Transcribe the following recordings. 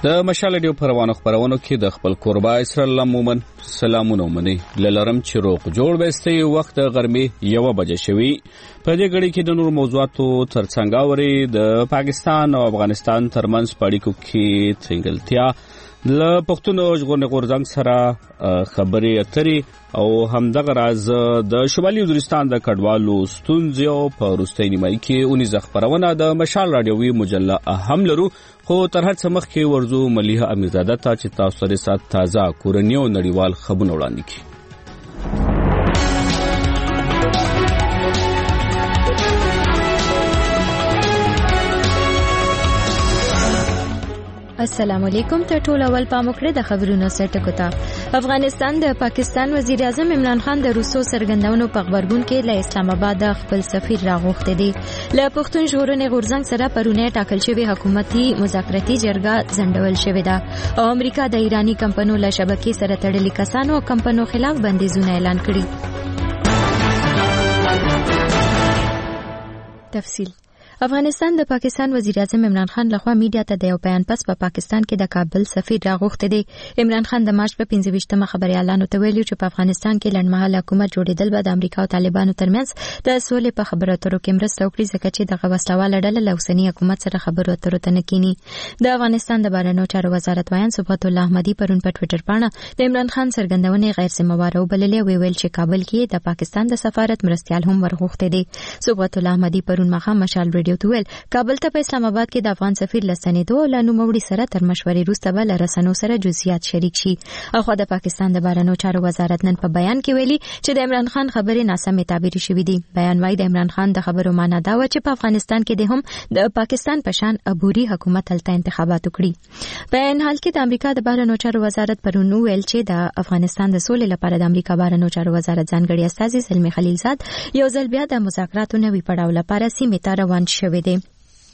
د مشال رادیو پروانو خبرونو کې د خپل قربا اسرائیل مومن سلامونه مني للرم چې روغ جوړ وستي وخت غرمې 1 بجې شوي په دې غړي کې د نور موضوعاتو ترڅنګ اوري د پاکستان او افغانستان ترمنځ پړیکو کې څنګهلتیا له پښتون ژغورنې غورځنګ سره خبرې اترې او همدغه راز د شمالي وزیرستان د کډوالو ستونزې په وروستۍ نیمایي کې اونیزه خبرونه د مشال رادیوي مجله اهم لرو خو تر هر څه مخکې ورزو ملیحه امیرزاده ته چې تاسو سره تازه کورنی او نړیوال خبرونه وړاندې کړي. السلام علیکم ته ټول اول پاموکړه د خبرونو سرټکو ته افغانستان د پاکستان وزیر اعظم عمران خان د روسو سرګندونو په خبرګون کې له اسلام آباد د خپل سفیر راغوښته دي له پښتون ژغورنې غورځنګ سره پرونه ټاکل شوی حکومتي مذاکراتي جرګه ځنډول شوې ده او امریکا د ایرانی کمپنیو له شبکې سره تړلي کسانو او کمپنیو خلاف بندیزونه اعلان کړي. تفصیل افغانستان د پاکستان وزیر اعظم عمران خان لخوا میډیا ته د یو بیان پس په پاکستان کې د کابل سفیر راغوښته دي. عمران خان د مارچ په 25مه خبريالانو ته ویلي چې په افغانستان کې لنډمهاله حکومت جوړېدل به د امریکا او طالبانو ترمنځ د سولې په خبرو اترو کې مرسته وکړي ځکه چې د غوښتنواله ډله له اوسنی حکومت سره خبرو اترو ته نه کینی. د افغانستان د بهرنیو چارو وزارت وایي صبحت الله احمدي پرون په ټوئیټر باندې د عمران خان سرګندونې غیر ذمہواره وبللې ویل چې کابل کې د پاکستان د سفارت مرستيال هم ورغوښته دي. صبحت الله احمدي پرون مخه مشال رادیو ته ویل کابل ته په اسلام آباد کې د افغان سفیر لسنیدو او لنوموړي سره تر مشورې وروسته به له رسنیو سره جزئیات شریک شي. اخو د پاکستان د بهرنیو چارو وزارت نن په بیان کې ویلي چې د عمران خان خبرې ناسمې تعبیر شوې دي. بیان وايي د عمران خان د خبرو معنی دا و چې په افغانستان کې د هم د پاکستان په شان عبوري حکومت هلته انتخابات وکړي. په ان حال کې د امریکا د بهرنیو چارو وزارت پرون ویل چې د افغانستان د سولې لپاره د امریکا بهرنیو چارو وزارت ځانګړي استازي زلمی خلیلزاد یو ځل بیا د مذاکراتو نوي پړاو لپاره سیمې ته روان شوی دی.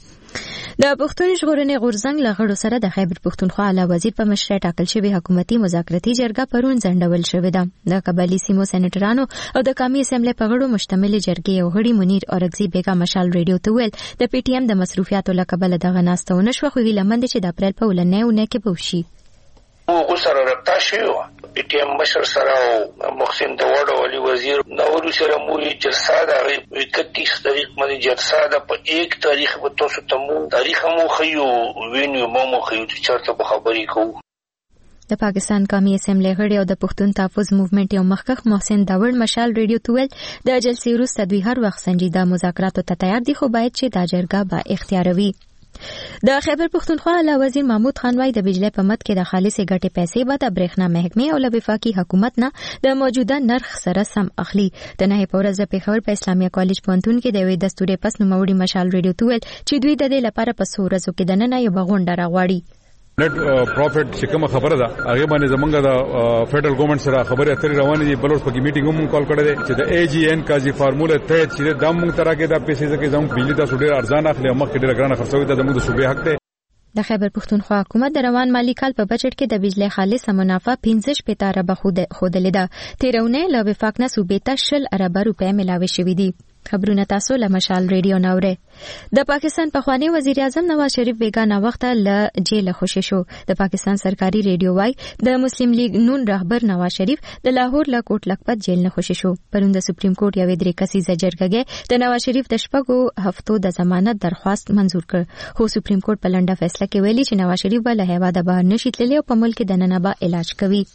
د پښتون ژغورنې غورځنګ له غړو سره د خیبر پښتونخوا اعلی وزیر په مشرۍ ټاکل شوی حکومتي مذاکراتي جرګه پرون ځنډول شوې ده. د قبایلي سیمو سېنیټرانو او د قومي اسمبلی په غړو مشتمل جرګې یو غړي منیر اورګزي بیگا مشال رادیو ته ویل د پی ټی ایم د مصروفیاتو له کبله دغه ناسته ونه شوه خو هیله مند چې د اپریل په ولنۍ اونۍ کې به وشي. او سره رابطه شوه پی ټی ایم مشر سره او محسن داوود علي وزیر نورو سره مو جلسه د 31 تاریخ باندې جلسه د په 1 تاریخ په تاسو ته مو تاریخ مو خيو وینیو مو خيو چې چرته په خبرې کوو. د پاکستان قومي اسمبلی غړي او د پښتون تحفظ موومېنټ یو مخکخ محسن داوود مشال رادیو ته ویل د جلسې وروسته دوی هر وخت سنجیده مذاکراتو ته تیار دي خو باید چې دا جرګه با اختیاروي. د خیبر پښتونخوا اعلی وزیر محمود خان وايي د بجلی په مد کې د خالصې ګټې پیسې به د برېښنا محکمې او له وفاقي حکومت نه د موجوده نرخ سره سم اخلي. د نه په ورځ په پېښور په اسلامي کالج پوهنتون کې د یوې دستوري پس نوموړي مشال رادیو ته ویل چې دوی د دې لپاره په څو ورځو کې د نن یو غونډه راغواړي. نت پروفټ چې کومه خبره ده هغه باندې زمونږ د فدرل ګورنمنت سره خبرې اترې روانې دي. بلوړ په میټینګ هم کال کړی دی چې د ای جی ان قاضي فارموله ته چې د موږ ترکه د پیسې ځکه زموږ بجلی تاسو ډېر ارزان اخلي او مخکې ډېر ګران خرڅوي ته زموږ د صوبې حق دی. د خیبر پښتونخوا حکومت د روان مالی کال په بجټ کې د بجلی خالصه منافع 15 اربه خودلې ده. تیرونه له وفاق نه صوبې ته 10 اربه روپۍ ملاوي شوې دي. خبرونه تاسو له مشال رادیو نوره. د پاکستان پخوانی وزیر اعظم نواز شریف بیگانه وخت له جیل خوشی شو. د پاکستان سرکاري رادیو وايي د مسلم لیگ نون رهبر نواز شریف د لاهور له کوټ لکپت جیل نه خوشی شو. پرون د سپریم کورټ یو درې کسیزه جرګه د نواز شریف د شپږو هفتو د ضمانت درخواست منزور کړ خو سپریم کورټ په لنډه فیصله کې ویلي چې نواز شریف به له هیواده بهر نشي تللی او په ملک د ننه به علاج کوي.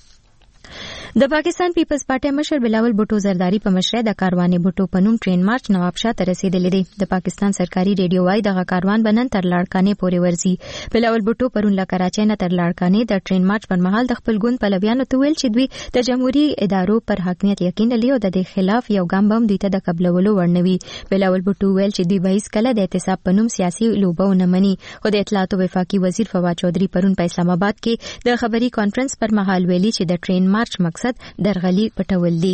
د پاکستان پیپلز پارټي مشر بلاول بوټو زرداری په مشرۍ د کاروانې بوټو په نوم ټرین مارچ نوابشاه ته رسیدلی دی. د پاکستان سرکاري رادیو وايي دغه کاروان بنن تر لاړکانې پورې ورځي. بلاول بوټو پرون له کراچۍ نه تر لاړکانې د ټرین مارچ پر مهال د خپل ګوند پلویانو ته ویل چې دوی د جمهوریت ادارو پر حاکمیت یقین لري او د دې خلاف یو ګام بم دوی ته د قبلولو ورنوي. بلاول بوټو ویل چې دوی به هیڅ کله د اعتصاب په نوم سیاسي لوبه ونه مني. خو د اطلاعات او وفاقي وزیر فواد چودھری پرون په اسلام آباد کې د خبري کانفرنس پر مهال ویلي چې د ټرین مارچ مقصد درغلي پټول دي.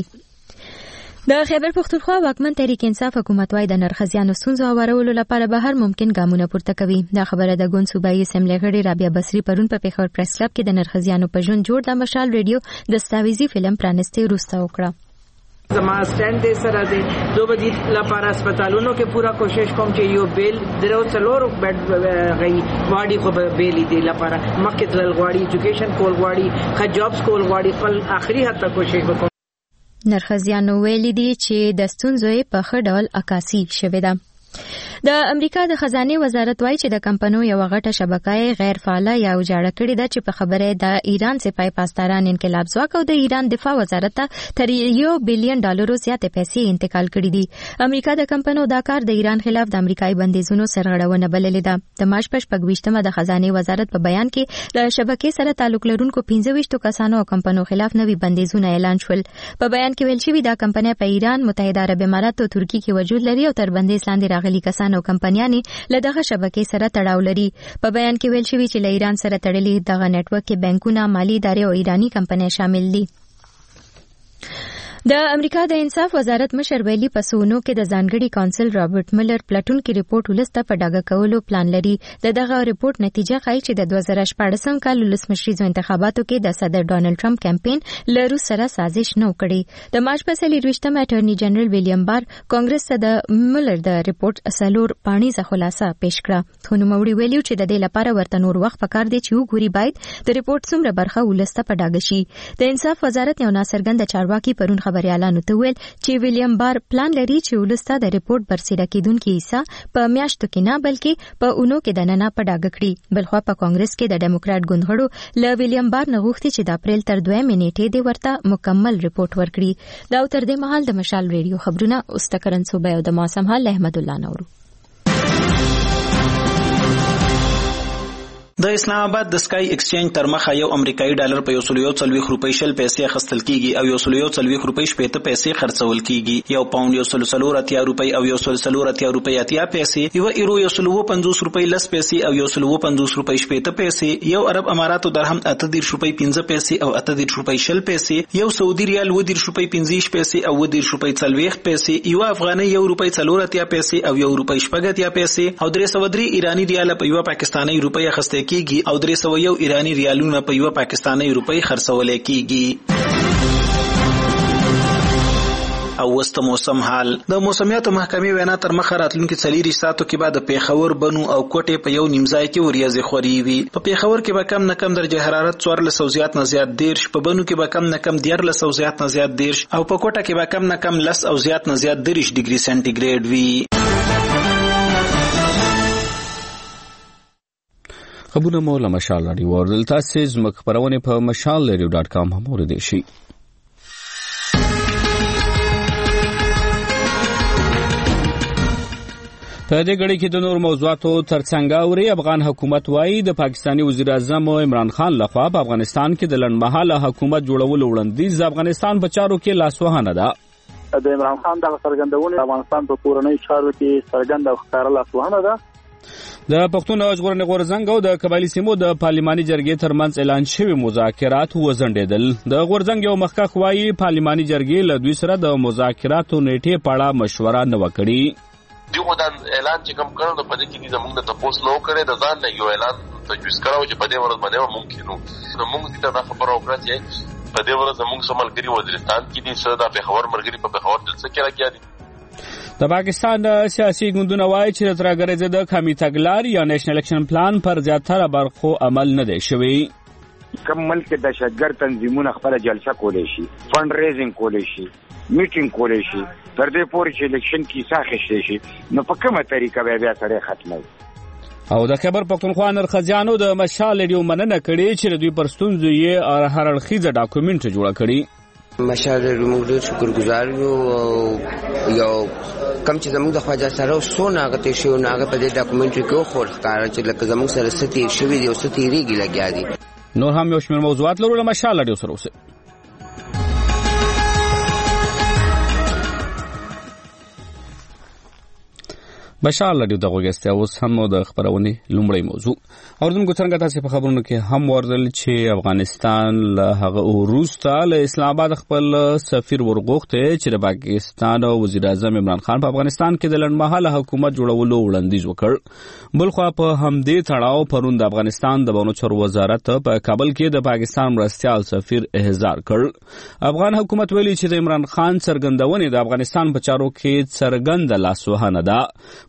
د خیبر پښتونخوا واکمن تحریک انصاف حکومت وايي د نرخزیانو ستونزو هوارولو لپاره به هر ممکن ګامونه پورته کوي. دا خبره د ګوند صوبایي اسمبلی غړي رابعه بصري پرون په پېښور پریس کلب کې د نرخزیانو په ژوند جوړ د مشال رادیو دستاویزي فلم پرانستې وروسته وکړه. زما سټند دې سره دې دو بدی لپاره هسپتالونو کې پورا کوشش کوم چې یو بیل درو څلور بیډ غي غواړي خو بیلی دی لپاره مخکې تل غواړي ایجوکیشن کول غواړي ښه جابس کول غواړي خپل آخري حد ته کوشش وکړي. نرخزیانو ویلي دي چې د ستونزو په ښه ډول عکاسي شوې ده. د امریکا د خزانه وزارت وايي چې د کمپنیو یو غټه شبکه غیر فعاله یا وجاړه کړې ده چې په خبره د ایران سپای پاسداران انقلاب ځواک او د ایران دفاع وزارت ته تر $1 بلین زیاتې پیسې انتقال کړې دي. امریکا د کمپنیو دا کار د ایران خلاف د امریکایي بندیزونو سرغړونه بللې ده. د مارچ په 28مه د خزانه وزارت په بیان کې د شبکې سره تعلق لرونکو 25 کسانو او کمپنیو خلاف نوي بندیزونه اعلان شول. په بیان کې ویل شوی دا کمپنۍ په ایران، متحده عرب امارات او ترکیه کې وجود لري او تر بندیز لاندې راغلي کسان او کمپنیانې له دغه شبکې سره تړاو لري. په بیان کې ویل شوی چې له ایران سره تړلي دغه نېټورک کې بانکونه، مالی ادارې او ایرانی کمپنۍ شامل دي. د امریکا د انصاف وزارت مشر ویلي په سونو کې د ځانګړي کونسل رابرټ ملر پلټون کې ریپورت ولسته په ډاګه کولو پلان لري. دغه ریپورت نتیجه ښایي چې د 2014 کال ولسمشریزو انتخاباتو کې د صدر ډونالد ټرمپ کمپاین له روس سره سازش نه کړي. د مارچ په 23مه اټارنی جنرال ویلیام بار کانګرس ته د ملر د ریپورت سلور پاڼیزه خلاصه پیښ کړه. خو نوموړي ویلي چې د دې لپاره ورته نور وخت پکار دی چې وګوري باید د ریپورت څومره برخه ولسته په ډاګه شي. د انصاف وزارت یو ناڅرګند چارواکي پرون خبريالانو ته ویل چې ویلیام بار پلان لري چې ولسته د ریپورت برسېره کېدونکي حصہ په میاشتو کې نه بلکې په اونو کې دننه په ډاګه کړي. بلخوا په کانګرس کې د ډیموکرات ګوندغړو له ویلیام بار نه غوښتي چې د اپریل تر 2 نیټې د ورته مکمل ریپورت ورکړي. دا تر دې مهال د مشال ریډیو خبرونه استکرن صوبه او د موسم حال احمد الله نورو. د اسلام آباد د سکای ایکسچینج تر مخه یو امریکایي ډالر په 140 روپۍ شل پیسې اخیستل کیږي او 140 روپۍ شپږ پیسې خرڅول کیږي. یو پاوند 140 روپۍ او 140 روپۍ اتیا پیسې، یو ایرو 150 روپۍ لس پیسې او 150 روپۍ شپږ پیسې، یو عرب اماراتو درهم 38 روپۍ 15 پیسې او 38 روپۍ شل پیسې، یو سعودي ریال 20 روپۍ 15 پیسې او 20 روپۍ 40 پیسې، یو افغاني 1 روپۍ 4 اتیا پیسې او 1 روپۍ شپږ اتیا پیسې او 303 ایرانی ریال په یو پاکستاني روپۍ اخیستل کیږي او 301 ایرانی ریالونه په یو پاکستاني روپۍ خرڅول کیږي. او وست موسم حال. د موسمیاتو محکمې وینا تر مخه راتلونکي 4 ساعتو کې بعد پیښور، بنو او کوټې په یو نیمځای کې وریځې خوري وي. په پیښور کې به کم نه کم درجه حرارت 14 زیات نه زیات 10، په بنو کې به کم نه کم 13 زیات نه زیات 10 او په کوټه کې به کم نه کم 10 او زیات نه زیات 10 ډیګري سنټیګریډ وي. خبرونه مو له مشال راډیو ورل تاسو زموږ خبرونه په mashalradio.com هم اوریدئ شئ. په دې غړي کې د نور موضوعاتو ترڅنګ اوري افغان حکومت وايي د پاکستاني وزیر اعظم عمران خان لخوا په افغانستان کې د لنډمهاله حکومت جوړولو وړاندیز افغانستان په چارو کې لاسوهانه ده. د عمران خان د څرګندونې افغانستان په کورنۍ چارو کې څرګند او ښکاره لاسوهانه ده. د پښتون ژغورنې غورځنګ او د قبایلی سیمو د پارلماني جرګې ترمنځ اعلان شوی مذاکرات وزندېدل. د غورځنګ یو مخکښ وايي پارلماني جرګې له دوی سره د مذاکراتو نیټې په اړه مشوره نه وکړي. دیو دا اعلان چې کوم کړو په دې کې زموږ د تاسو نو کړی د ځان نه یو اعلان تجویز کړو چې په دې ورځ باندې ممکن نو موږ دې ته خبرو وکړه چې په دې ورځ زموږ سملګری وزیرستان کې دي سره د پیښور مرګري په پیښور دلته کې راګیا دي. د پاکستان سیاسي ګوندونه وايي چې د ترګرځې د کمی تګلار یا نېشنل اکشن پلان پر زیاتره برخو عمل نه دی شوی. کوم ملک د دهشتګرد تنظیمونه خپل جلسه کولای شي، فند ریزینګ کولای شي، میټینګ کولای شي، تر دې پورې چې الیکشن کې ساخښ شي نو په کومه طریقه بیا سره ختموي. او د خبر پښتونخوا نرخزیانو د مشال ریډیو مننه کړې چې دوی پر ستونزو یې هر اړخیزه ډاکومنټ جوړ کړی. مشال ریډیو موږ ډېر شکرګزار یو کم چې زموږ د خواجه سره سونه غته شو ناغه په دې ډاکومنټري کې خو ښکارا چې لکه زموږ سره ستې شوی دی او ستې ریګي لګیا دي. نور هم یو شمېر موضوعات لرو له مشال ریډیو سره اوسه. مشال ریډیو د غوښتیا اوس هم د خبرونه لومړی موضوع اوردونکو څنګه تاسو په خبرونو کې هم ورزل چې افغانستان له هغه وروسته له اسلام آباد خپل سفیر ورغوښته چې د پاکستان وزیر اعظم عمران خان په افغانستان کې د لنډمهاله حکومت جوړولو وړاندیز وکړ. بلخوا په همدې تړاو پرون د افغانستان د بانو چارو وزارت په کابل کې د پاکستان مرستیال سفیر احضار کړ. افغان حکومت ویلي چې د عمران خان څرګندونې د افغانستان په چارو کې څرګند لاسوهنه ده.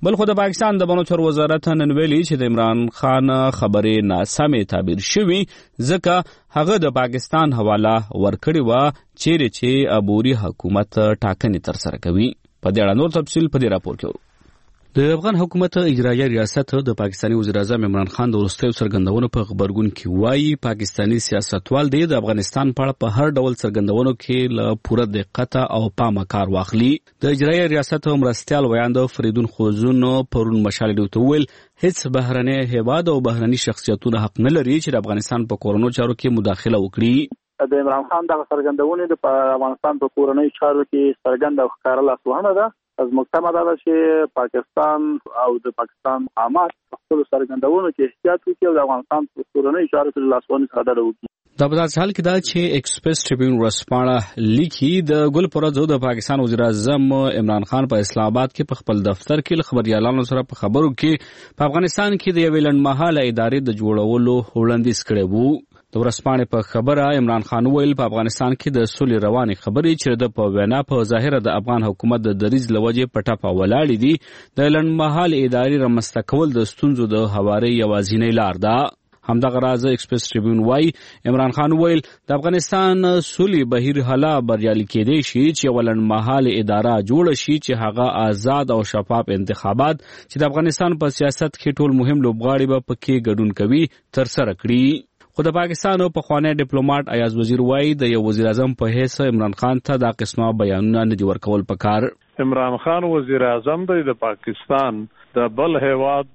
بل خو د پاکستان د بنو چارو وزارت نن ویلي چې د عمران خان خبرې ناسمې تعبیر شوي ځکه هغه د پاکستان حواله ورکړې وه چیرې چې عبوري حکومت ټاکنې ترسره کوي. په دې اړه نور تفصیل په دې راپور کې د افغان حکومت اجرایه ریاست د پاکستاني وزیر اعظم عمران خان د وروستیو څرګندونو په خبرګون کې وایي پاکستاني سیاستوال د افغانستان په اړه په هر ډول څرګندونو کې له پوره دقت او پامه کار واخلي. د اجرایه ریاست مرستیال ویاند فریدون خوزون پرون مشال ډیوته ویل هیڅ بهرنی هیواد او بهرني شخصیتونه حق نه لري چې د افغانستان په کورونو چارو کې مداخله وکړي. د عمران خان دغه څرګندونې د افغانستان په کورنۍ چارو کې څرګنده او ښکاره لاسوهنه ده. از مکتمه ده چې پاکستان او د پاکستان حکومت خپل څرګندونو کې احتیاط وکړي او د افغانستان په کورنۍ چارو کې لاسوهنې څخه ډډه وکړي. دا په داسې حال کې ده چې ایکسپریس ټریبیون ورځپاڼه لیکي د ګل پرځو د پاکستان وزیر اعظم عمران خان په اسلام آباد کې په خپل دفتر کې له خبريالانو سره په خبرو کې په افغانستان کې د یوې لنډمهاله ادارې د جوړولو وړاندیز کړی وو. د ورځپاڼې په خبره عمران خان ویل په افغانستان کې د سولې روانې خبرې چې د په وینا په ظاهره د افغان حکومت د دریځ لوجې په ټاپه ولاړې دي د لنډمهاله ادارې رامنځته کول د ستونزو د هواري یوازینۍ لار ده. همدغه راز ایکسپریس ټریبیون وایي عمران خان ویل د افغانستان سولې بهیر حالا بریالي کېدی شي چې ولنډمهاله اداره جوړه شي چې هغه آزاد او شفاف انتخابات چې د افغانستان په سیاست کې ټول مهم لوبغاړي به پکې ګډون کوي ترسره کړي. خو د پاکستان او پخوانی ډیپلوماټ ایاز وزیر وایي د یو وزیر اعظم په حیث عمران خان ته دا قسمه بیانونه نه دي ورکول پکار. عمران خان وزیر اعظم د پاکستان د بل هیواد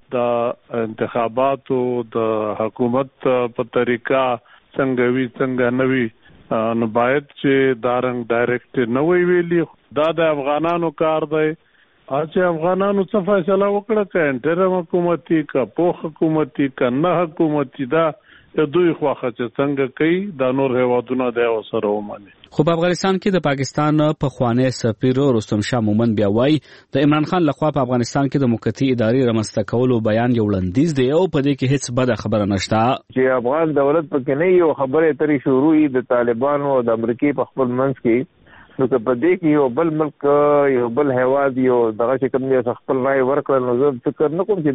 د انتخاباتو د حکومت په طریقه څنګه وی څنګه نوي نو باید چې دارنګ ډایرکټ نه وی ویلي. دا د افغانانو کار دی چې افغانانو څه فیصله وکړه که انټرم حکومتي که پوخ حکومتي که نه حکومتي دا دوی خواخه چې څنګه کوي دا نور هیوادونه د سره ومني. خو په افغانستان کې د پاکستان پخوانی سفیر رستم شاه مومن بیا وایي د عمران خان لخوا په افغانستان کې د موقتي ادارې رامنځته کولو بیان یو وړاندیز دی او په دې کې هیڅ بده خبره نشته چې افغان دولت پکې نه یو خبره ترې شروع د طالبانو او د امریکای په خپل منځ کې نو که په دې کې یو بل ملک یو بل هیواد یو دغه چې کوم یې خپل رائے ورکړل نو زه فکر نه کوم چې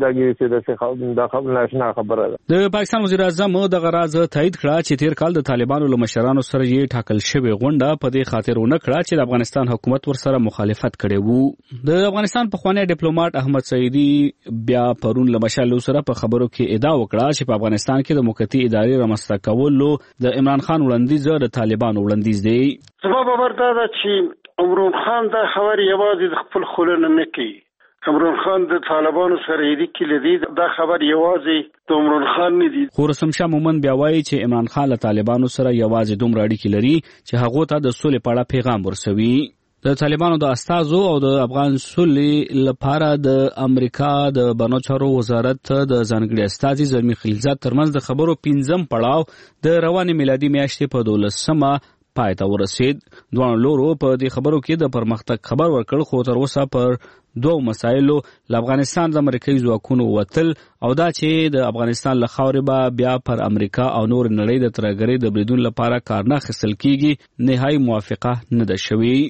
دا خبره ناشنا خبره ده. د پاکستان وزیر اعظم دغه راز تایید کړه چې تیر کال د طالبانو له مشرانو سره یې ټاکل شوی غونډه په دې خاطر ونه کړه چې د افغانستان حکومت ورسره مخالفت کړي وو. د افغانستان پخوانی ډیپلوماټ احمد سعیدی بیا پرون له مشالو سره په خبرو کې ادعا وکړه چې په افغانستان کې د موقتي ادارې رامنځته کولو د عمران خان وړاندیز د طالبانو وړاندیز دی. سبب خبردار ده چې عمران خان دا خبر یوازې د خپل خلنو نه کوي. عمران خان د طالبانو سره اړیکې لري دا خبر یوازې د عمران خان نه دی. خو رستم شاه مومن بیا وایي چې عمران خان له طالبانو سره یوازې دومره اړیکې لري چې هغه ته د سولې په اړه پیغام ورسوي. د طالبانو د استازو او د افغان سولې لپاره د امریکا د بنو چارو وزارت د ځانګړي استازي زلمی خلیلزاد ترمنځ د خبرو 15م پړاو د روانې میلادي میاشتې په 12مه پای ته ورسید. دوه لورو په دې خبرو کې د پرمختګ خبر ورکړ خو تر اوسه پر دوه مسایلو له افغانستان د امریکایي ځواکونو وتل او دا چې د افغانستان له خاورې به بیا پر امریکا او نور نړۍ د ترهګرۍ د بریدون لپاره کار نه اخیستل کیږي نهایي موافقه نه ده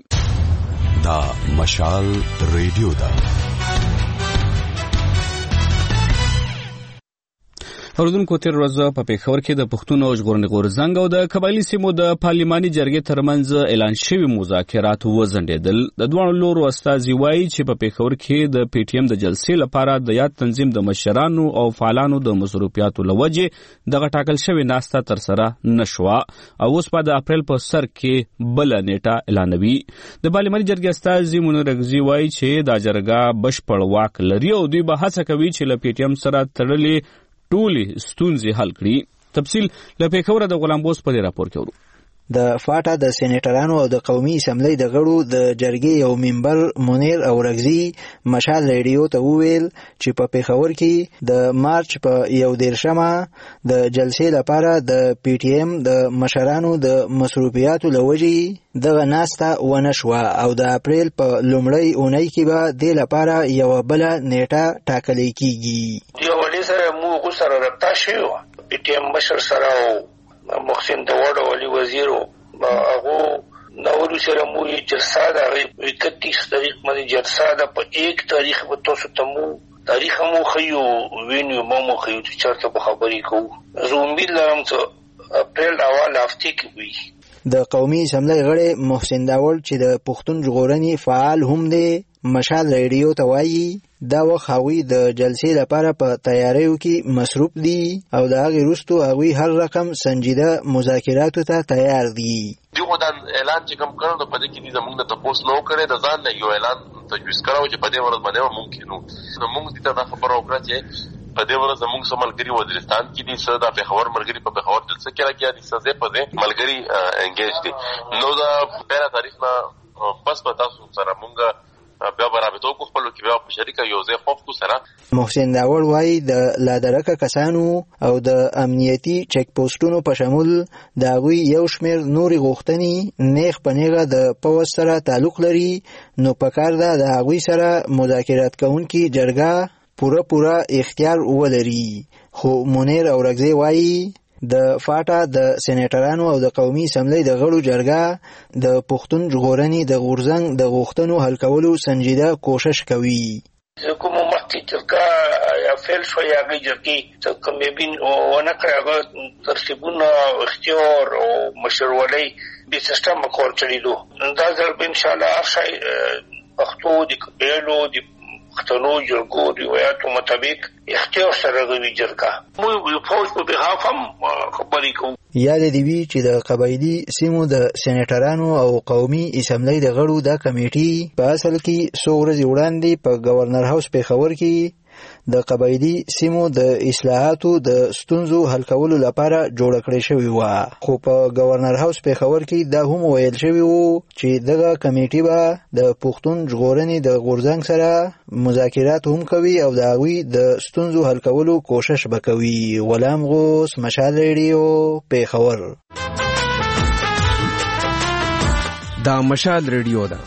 شوې. دا مشال ریډیو ده. اوریدونکو تیر ورځ په پېښور کې د پښتون او ژغورنې غورځنګ او د قبایلي سیمو د پارلماني جرګې ترمنځ اعلان شوي مذاکرات وځنډېدل. د دواړو لورو استازي وایي چې په پېښور کې د پی ټي ایم د جلسې لپاره د یاد تنظیم د مشرانو او فعالانو د مصروفیاتو له وجې دغه ټاکل شوې ناسته ترسره نشوه او اوس په د اپریل په سر کې بله نیټه اعلانوي. د پارلماني جرګې استازي منیر رګزي وایي چې دا جرګه بشپړ واک لري او دوی به هڅه کوي چې له پی ټي ایم سره تړلې ټولې ستونزې حل کړي. تفصیل له پېښوره د غلام بوس په دې راپور کې ورو. د فاټا د سېنیټرانو او د قومي اسمبلی د غړو د جرګې یو ممبر منیر او رګزي مشال ریډیو ته وویل چې په پېښور کې د مارچ په 11مه د جلسې لپاره د پی ټي ایم د مشرانو د مصروفیاتو لوجې دغه ناسته ونه شوه او د اپریل په لومړۍ اونۍ کې به د لپاره یو بل نیټه ټاکلې کیږي. یو ولې سره مو سره رابطه شوه پی ټي ایم مشر سره محسن دواړه ولی وزیرو هغه نورو سره مو جلسه دا 31 تاریخ باندې جلسه دا په 1 تاریخ په تاسو ته مو تاریخ مو خيو وینو مو خيو چې چرته به خبرې کوو. زه امید لرم چې اپریل اول هفته کې وي. د قومي اسمبلی غړی محسن داول چې د پښتون ژغورنې فعال هم دی مشال ریډیو ته وایي دا وخت هغوی د جلسې لپاره په تیاریو کې مصروف دي او د هغې وروستو هغوی هر رقم سنجیده مذاکراتو ته تیار دي. دغه د اعلان چې کوم کړو په دې کې دي زموږ د تاسو نو کړی د ځان نه یو اعلان تجویز کړو چې په دې ورځ باندې ممکن نو موږ دې ته خبر وکړه چې په دې ورځ زموږ سملګری وزیرستان کې دي څه د پیښور مرګري په پیښور جلسه کې راځي دي څه په دې ملګری انګیج دي نو دا پیرا تاریخ نه بس په تاسو سره موږ بیا برابرتو کو خپل کې بیا په شریکه یو ځای خوف کو سره. محسن داول وایي د لادرکه کسانو او د امنیتي چک پوسټونو په شمول د هغوی یو شمېر نورې غوښتنې نیغ په نیغه د پوځ سره تعلق لري نو پکار ده د هغوی سره مذاکرات کوونکي جرګه پوره اختیار ولري. خو منیر اورګزی وایي د فاټا د سېنیټرانو او د قومي اسمبلی د غړو جرګه د پښتون ژغورنې د غورځنګ د غوښتنو حل کولو سنجیده کوشش کوي. کوم مخکې جرګه یا فیل شو یا غي جرګې چې کوم بین ونه کړه ترتیبونه اختیار او مشورولۍ د سیستم کول چلیدو دا ځل ان شاء الله شای پښتو د قبیلو د پښتنو جرګو روایتو مطابق اختیار سره غوي جرګه مو فوج په بهاف هم خبرې کوو. یاد دی وی چې د قبایلی سیمو د سېنیټرانو او قومي اسمبلی د غړو د کمیټې په اصل کې څو ورځې وړاندې په گورنر هاوس پیښور کې د قبایلی سیمو د اصلاحاتو د ستونزو حل کولو لپاره جوړ کړی شوی و. خو په گورنر هاوس پیښور کې دا هم ویل شوی و چې دغه کمیټې به د پښتون ژغورنې د غورځنګ سره مذاکرات هم کوي او د هغوی د ستونزو حل کولو کوشش به کوي. غلام غوث، مشال ریډیو، پیښور. دا مشال ریډیو ده.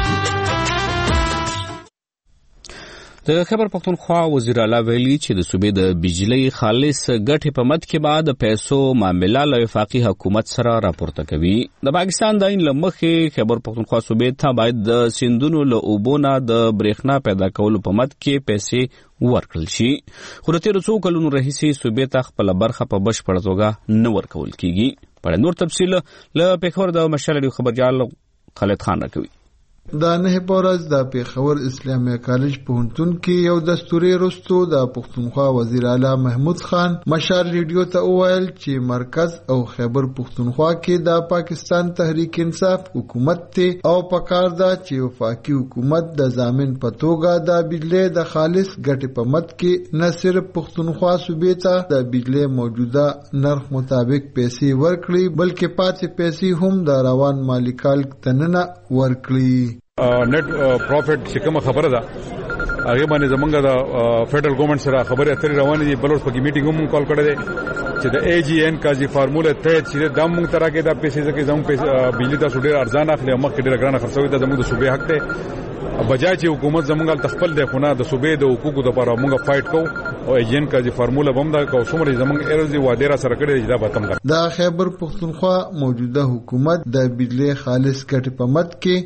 د خبر پښتونخوا وزیر اعلی ویلي چې د صوبې د بجلی خالص ګټې په مد کې بعد پیسو معامله له وفاقي حکومت سره راپورته کوي. د پاکستان د عین لمخې خبر پښتونخوا صوبې ته باید د سیندونو له اوبونه د برېښنا پیدا کولو په مد کې پیسې ورکړل شي. خو د تیرو څو کلونو راهیسې صوبې ته خپله برخه په بشپړه توګه نه ورکول کیږي. په نور تفصیل له پیښور د مشال خبرجال خالد خان راکوي. دا نه پورز د پیښور اسلامي کالج پوهنتون کې یو دستوري رستو د پښتونخوا وزیر اعلی محمود خان مشال ریډیو ته وویل چې مرکز او خیبر پښتونخوا کې د پاکستان تحریک انصاف حکومت ته او پکار دا چې وفاقي حکومت د ضامن په توګه د بجلی د خالص ګټې په مد کې نه صرف پښتونخوا صوبې ته د بجلی موجوده نرخ مطابق پیسې ورکړي بلکې پاتې پیسې هم د روان مالی کال تننه ورکړي. نت پروفټ چې کومه خبره ده هغه باندې زمونږ د فدرل ګورنمنت سره خبرې اترې روانې دي. بلوړ په میټینګ هم کال کړی دی چې د AGN قاضي فارموله تحت چې د موږ ترکه د پیسې ځکه زموږ بجلی تاسو ډیر ارزان اخلي او مخکې ډیر ګرانه خرڅوي د زموږ د صوبې حق ته بجای چې حکومت زمونږ تخپل د خونه د صوبې د حقوقو لپاره موږ فایټ کوو او AGN قاضي فارموله هم دا کو څومره زمونږ ارزي واده را سره کړی دا به تم دا خیبر پښتونخوا موجوده حکومت د بجلی خالص ګټې په مد کې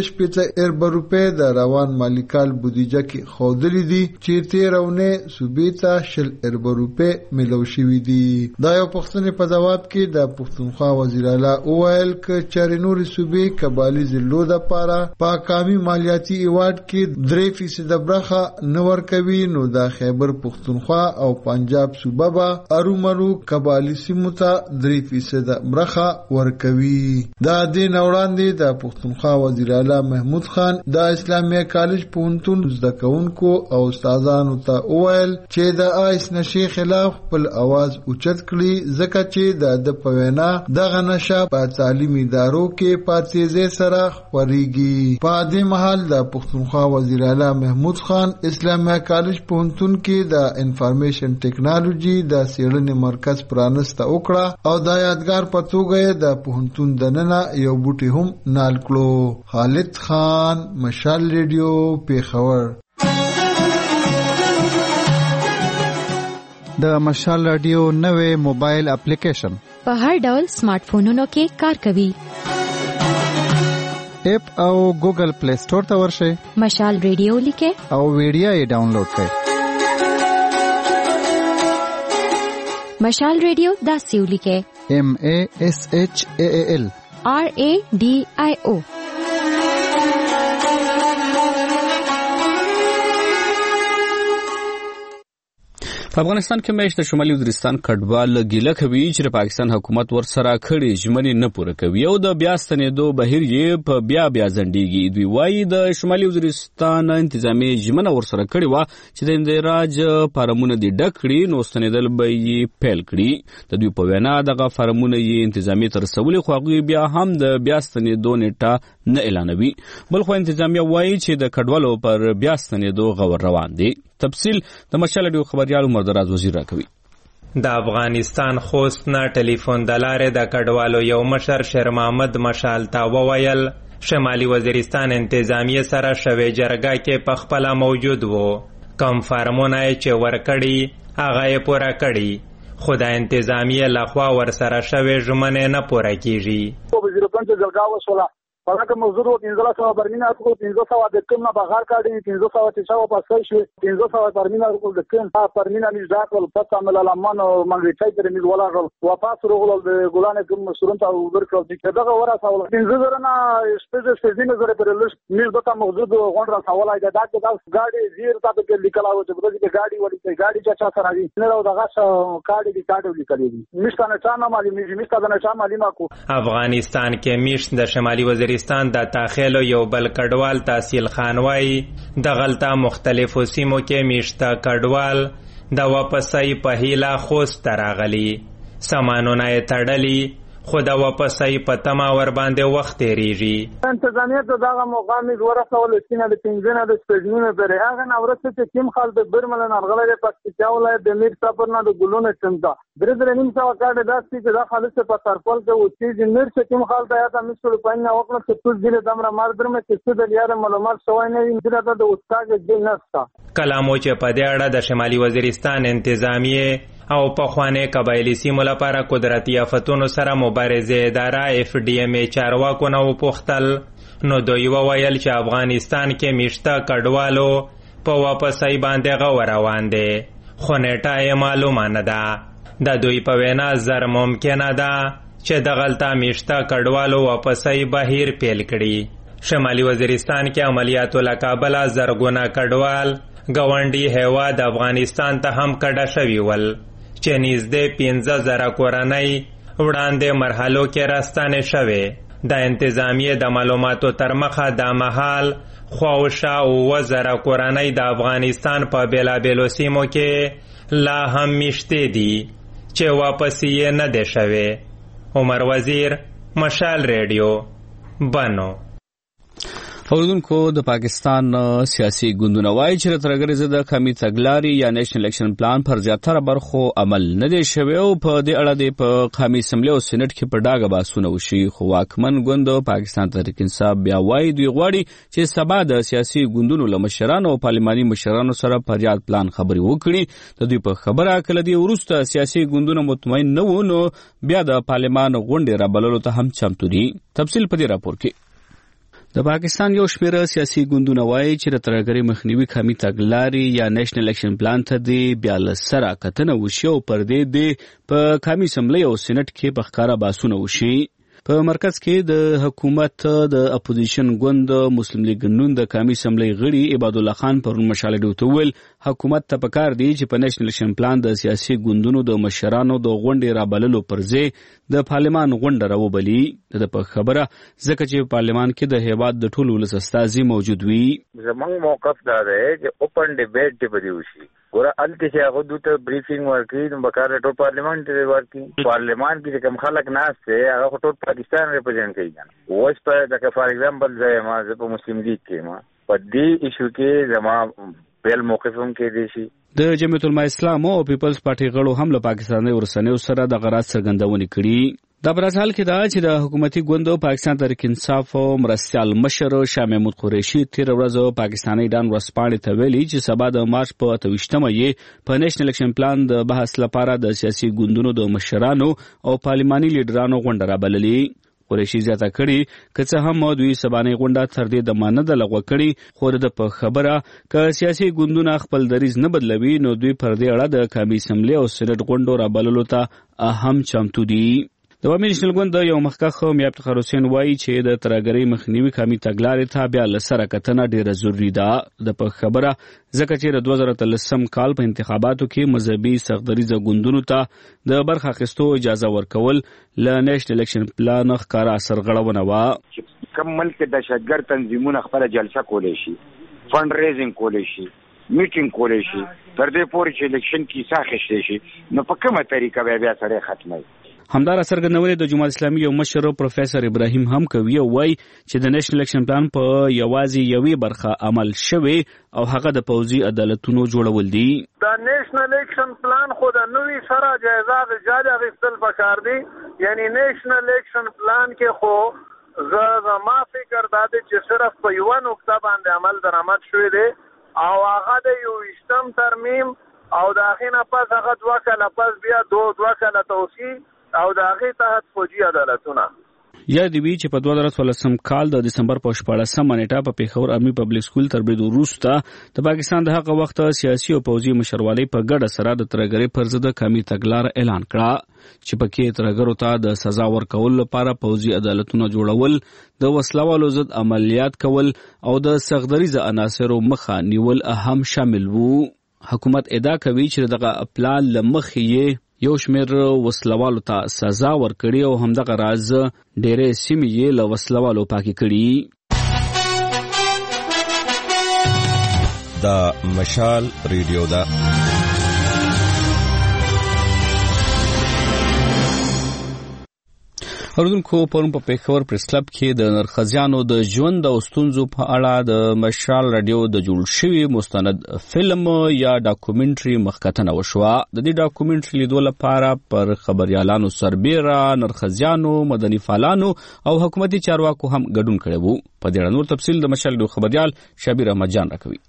15 ارب روپے د روان مالی کال بودیجه کې خودلې دي چې 13 صوبې ته 10 ارب روپے ملو شوې دي. دا یو پښتني په جواب کې د پښتونخوا وزیر اعلی اوایل ک چارنور صوبې کبالي زلو د پاره پاکامي مالیاتي ایوارډ کې 3% برخه نور کوي. نو د خیبر پښتونخوا او پنجاب صوبه به ارومرو کبالي سیمو ته 3% برخه ورکوي. دا د نوړاندې د پښتونخوا وزیر اعلی محمود خان د اسلامي کالج پوهنتون زده کوونکو او استادانو ته وویل چې د آیس نشي خلاف خپل आवाज اوچت کړي ځکه چې د پوینا دغه نشه په تعلیمي ادارو کې پاتېزه سره خوريږي. په دې محل د پښتونخوا وزیر اعلی محمود خان اسلامي کالج پوهنتون کې د انفارمیشن ټیکنالوژي د څېړنې مرکز پرانسته وکړه او د یادګار په توګه د پوهنتون دننه یو بوټي هم نال کړو. خالد خان، مشال ریډیو، پیښور. د مشال رادیو نوې موبایل اپلیکیشن په هر ډول سمارټ فونونو کې کار کوي. اپ او ګوګل پلی سٹور ته ورشئ. مشال ریډیو لیکه او ویډیو یې ډاونلوډ کړئ. مشال ریډیو داسې ولیکه MASHAAL RADIO. په افغانستان کې مېشت د شمالي وزیرستان کډوال ګیله کوي چې د پاکستان حکومت ورسره کړي ژمنې نه پوره کوي او د بیا ستنېدو بهیر یې په بیا ځنډېږي. دوی وایي د شمالي وزیرستان انتظامی ژمنه ورسره کړې وه چې د اندراج فارمونه دې ډک کړي نو ستنېدل به یې پیل کړي. د دوی په وینا دغه فارمونه یې انتظامي تر رسولي خو هغوی بیا هم د بیا ستنېدو نیټه نه اعلانوي. بل خو انتظامیه وایي چې د کډوالو پر بیا ستنېدو غور روان دی. تفصیل د مشال ډیو خبريال مردراز وزیر راکوي. د افغانستان خوست نه ټلیفون د لارې د کډوالو یو مشر شیر محمد مشال ته وویل شمالي وزیرستان انتظامیه سره شوې جرګه کې په خپله موجود وو. کم فارمونه چې ورکړي هغه یې پوره کړي خو د انتظامیه لخوا ورسره شوې ژمنې نه پوره کیږي. وزیرستان ته جرګه وشوله پاکه موضوع و 1500 برمینه کو 500 د کم نه بغیر کاډي 500 چې شاو پاسای شو 500 برمینه کو د کم برمینه نږدې ول پتا مل لمن منګی چای تر میز ولا واپس روغل د ګلان کوم مسورن ته ورکړل چې دغه ورا سوال 500 نه سپیشل زره پر لږ میز دته موجود غونډه سوالای د دغه گاډي زیر ته کې لیکلاو چې بده کې گاډي وړي گاډي چا سره دي نه دغه کاډي دي کاډي لیکلي دي مشتانه چا نه مالي مشتانه چا مالي ماکو. افغانستان کې میشت د شمالي وزیرستان د داخلو یو بل کډوال تحصیل خان وای د غلطه مختلفو سیمو کې میشته کډوال د واپسۍ په هیله خوست راغلي سامانونه تړلي خو د واپسۍ په تما ور باندې وخت تیریږي. انتظامیه دغه مقامي ورسول سینه د پنځنه د سپېژنونه پرې هغه نورسته چې کوم خال د برمل نرغله پکتیا ولایت د میر صبرنا د ګلونه چندا درې نیم سو کاډه داسې چې د خالصه په ترپل کې او چې نر چې کوم خال د یاد مسل پاینه وکړه چې ټول دې دمر مردر مې چې د یاره معلومات شوی نه وي چې د استاد د نستا کلامو چې په دې اړه د شمالي وزیرستان انتظامیه او په خوانه قبایلی سیمو لپاره قدرتي آفتونو سره مبارزه اداره FDMA چارواکو نه وپوښتل نو دوی وویل چې افغانستان کې میشته کډوالو په واپسۍ باندې غور روان دي خو نیټه یې معلومه نه ده. د دوی په وینا زر ممکنه ده چې د غلطه میشته کډوالو واپسۍ بهیر پیل کړي. شمالي وزیرستان کې عملیاتو له کابله زرګونه کډوال ګاونډي هیواد افغانستان ته هم کډه شوي ول چې نږدې 15,000 کورنۍ وړاندې مرحلو کې راستانې شوې. د انتظامیه د معلوماتو تر مخه د مهال خواوشا 9,000 کورنۍ د افغانستان په بیلابیلو سیمو کې لا هم میشتې دي چې واپس یې نه دی شوی. عمر وزیر مشال ریډیو بنو. اوردونکو د پاکستان سیاسي ګوندونه وایي چې ترګرې زده قومي تګلارې یا نېشنل اکشن پلان پر زیاتره برخو عمل نه دی شوی او په دې اړه د قومي اسمبلی او سېنات کې په ډاګه بحثونه وشي. خو واکمن ګوند پاکستان تحریک انصاف بیا وایي دوی غواړي چې سبا د سیاسي ګوندونو له مشرانو او پارلماني مشرانو سره پر یاد پلان خبرې وکړي. د دوی په خبره کله دی وروسته سیاسي ګوندونه مطمئن نه وو نو بیا د پارلمان غونډې رابللو ته هم چمتو دي. تفصیل په دې راپور کې. د پاکستان یو شمېر سیاسي ګوندونه وایي چې د ترهګرۍ مخنیوي قومي تګلارې یا نېشنل اکشن پلان ته دی بیا له سره کتنه وشي او پر دې دی په قومي اسمبلی او سېنات کې په ښکاره بحثونه وشي. په مرکز کې د حکومت د اپوزیشن ګوند مسلم لیگ نون د قومي اسمبلی غړي عباد الله خان پرون مشال ډیو ته ویل حکومت ته پکار دی چې په نېشنل اکشن پلان د سیاسي ګوندونو د مشرانو د غونډې رابللو پر ځای د پارلمان غونډه راوبلي. د په خبره ځکه چې پارلمان کې د هیواد د ټولو ولس استازي موجود وي. زموږ موقف دا دی چې اوپن ډیبیټ دی بدی وشي ګوره الته چې هغه دوی بریفینګ ورکړي نو بکاره ټول پارلیمان ته ورکړي. پارلیمان کې کوم خلک ناشته هغه ټول پاکستان ریپرزینټ کوي. اوس په دغه فار ایگزامپل ځای ما په مسلم لیگ کې ما په دې ایشو کې زما بیل موقف هم کې دي شي. د جمعیت العلماء اسلام او پیپلز پارټي غړو هم له پاکستاني ورسنیو سره د غرض څرګندونې کړي. دا پر حال کې دا چې د حکومتي ګوندو پاکستان تحریک انصاف او مرستيال مشر شاه محمود قریشي تیر ورځ پاکستاني ډان ورسپاڼې ته ویلي چې سبا د مارچ په 28مه یې په نېشنل اکشن پلان د بحث لپاره د سیاسي ګوندونو د مشرانو او پارلماني لیډرانو غونډه رابللې. قریشي زیاته کړي که څه هم دوی سبانه غونډه تر دې د مانده لغوه کړي خو د په خبره که سیاسي ګوندونه خپل دریز نه بدلوي نو دوی پر دې اړه د قومي اسمبلی او سېنات غونډو رابللو ته اهم چمتو دي. د عوامي نېشنل ګوند د یو مخکښ میاب افتخار حسین وایي چې د ترهګرۍ مخنیوي قومي تګلارې ته بیا له سره کتنه ډېره ضروري ده. د په خبره ځکه چې د 2013 کال په انتخاباتو کې مذهبي سختدریځه ګوندونو ته د برخه اخیستو اجازه ورکول له نیشنل الیکشن پلان ښکاره سرغړونه وه. کوم ملک د دهشتګرد تنظیمونه خپل جلسه کولی شي، فند ریزینګ کولی شي، میټینګ کولی شي، تر دې پورې چې الیکشن کیسه اخیستی شي، نو په کومه طریقه بیا سړی ختموي. همدار څرګندونې د جماعت اسلامي یو مشر پروفیسور ابراهیم هم کوي او وایي چې د نیشنل الیکشن پلان په یوازې یوې برخه عمل شوی او هغه د پوځي عدالتونو جوړول دي. دا نیشنل الیکشن پلان خو د نوې سره جایزه اخیستل پکار دي. یعنی نیشنل الیکشن پلان کې خو زما فکر دا دی چې صرف په یوه نقطه باندې عمل درآمد شوی دی او هغه د 21 ترمیم او د هغې نه پس هغه 2 کاله پس بیا 2 کاله توسیع او د هغې تحت فوجي عدالتونه. یا دی وی چې په 2013 کال د دسمبر په 14 نیټه په پیښور آرمي پبلک سکول تر بریدو وروسته د پاکستان د هغه وخت سیاسي او پوځي مشروالۍ په ګډه سره د ترهګرۍ پر ضد قومي تګلاره اعلان کړه چې پکې ترهګرو ته د سزا ورکولو لپاره پوځي عدالتونه جوړول، د وسلوالو ضد عملیات کول او د سختدریځه عناصرو مخه نیول اهم شامل وو. حکومت ادعا کوي چې دغه پلان له مخې یو شمېر وسلوالو ته سزا ورکړي او همدغه راز ډېرې سیمې یې له وسلوالو پاکې کړي. دا مشال ریډیو ده. اوردونکو پرون په پیښور پریس کلب کې د نرخزیانو د ژوند او ستونزو په اړه د مشال رادیو د جوړ شوي مستند فلم یا ډاکومنټري مخکتنه وشوه. د دې ډاکومنټري لیدو لپاره پر خبريالانو سربېره نرخزیانو، مدني فعالانو او حکومتي چارواکو هم ګډون کړی وو. په دې اړه نور تفصیل د مشال ریډیو خبريال شبیر احمد جان راکوي.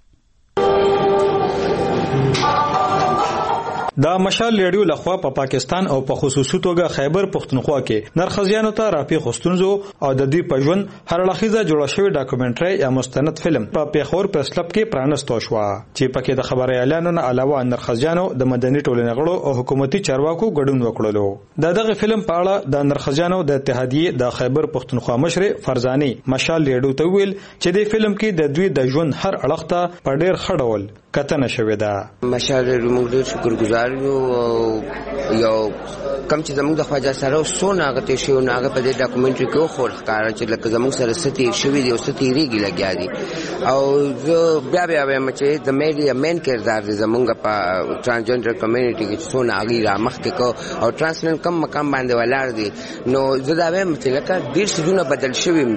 دا مشال ریډیو لخوا په پاکستان او په خصوصي توګه خیبر پختونخوا کې نرخزیانو ته راپیښ ستونزو او د دوی په ژوند هر اړخیزه جوړه شوې ډاکومنټري یا مستند فلم په پیښور پریس کلب کې پرانستو شو چې پکې د خبريالانو نه علاوه نرخزیانو د مدني ټولنې غړو او حکومتي چارواکو ګډون وکړلو. دغه فلم په اړه د نرخزیانو د اتحادیې د خیبر پختونخوا مشر فرزاني مشال ریډیو ته ویل چې د فلم کې د دوی د ژوند هر اړخ ته په ډېر ښه ډول کتنه شوې ده. مشال ریډیو موږ ډېر شکرګزار یو کم چې زموږ د خواجه سره سونه غته شو نه هغه په دې ډاکومنټري کې خو ښکارا چې لکه زموږ سره ستې شوی دی او ستې ریګي لګیا دي او زه بیا وایم چې د مین کردار دی زموږ په ترانسجنډر کمیونټي کې سونه هغه را مخ کې کو او ترانسلن کم مقام باندې ولار دي نو زه دا وایم چې لکه ډیر څه بدل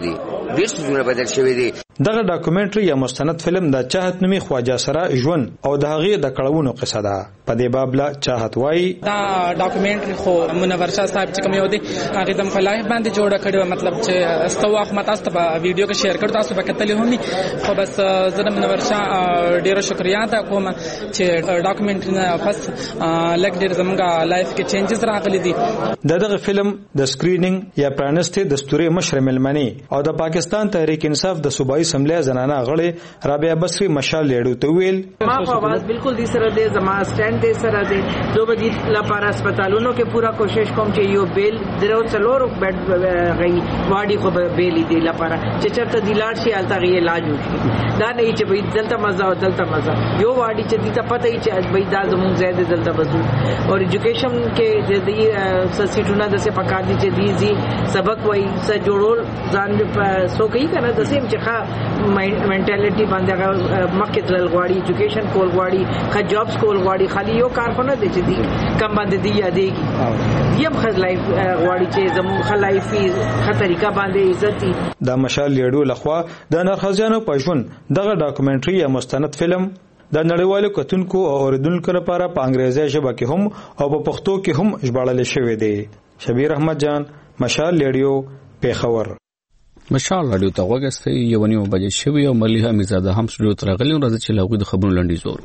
شوی دي. دغه ډاکومنټري یا مستند فلم د چاهت نومي خواجه سره ژوند او د هغې د کړهونو قصه ده. په دې باب لا چاهت وایي دا ډاکومنټري خو منور شاه صاحب چې کوم یو دی هغه د مخالف باندې جوړ کړو، مطلب چې استوا خو متاسف په ویډیو کې شیر کړو، تاسو به کتلې هم ني خو بس زه د منور شاه ډیره شکریا ادا کوم چې ډاکومنټري نه پس لګ ډیر زموږه لایف کې چینجز راغلي دي. دغه فلم د سکرینینګ یا پرانسته دستوري مشر ملمني او د پاکستان تحریک انصاف د صوبایي اسمبلی زنانه غړي رابعه بصري مشال ریډیو ته ویل ما په आवाज بالکل دي سره دي زما سټاند دي سره دي دو بدی لپاره هسپتالونو کې پورا کوشش کوم چې یو بیل درو څلور بیډ غي واډي خو بیل دي لپاره چې چرته د لاړ شي الته غي علاج وکړي دا نه چې به دلته مزه او دلته مزه یو واډي چې دې ته پته یې چې به دا زموږ زیاده دلته بزو او ایجوکیشن کې د دې سسټونه د څه پکار دي چې دې سبق وای څه جوړول ځان سو کوي کنه د سیم چې ښه منټالټي باندې مخکې تل غواړي ایجوکیشن کول غواړي ښه جابس کول غواړي خالي یو کارخونه دي چې دي کم باندې دی یادېږي یم خل لایف غواړي چې زموږ خلایفي ښه طریقه باندې عزت دي. د مشال ریډیو لخوا د نرخزیانو په ژوند دغه ډاکومنټري یا مستند فلم د نړیوالو کتونکو او اوریدونکو لپاره په انګریزي ژبه کې هم او په پښتو کې هم ژباړل شوی دی. شبیر احمد جان مشال ریډیو پیښور. مشال رادیو ته وګورئ یو نیمه بجې شوی او مليحه میزاده هم سټوډیو ته راغلي راځي چې لاغوي د خبرونو لنډي زور.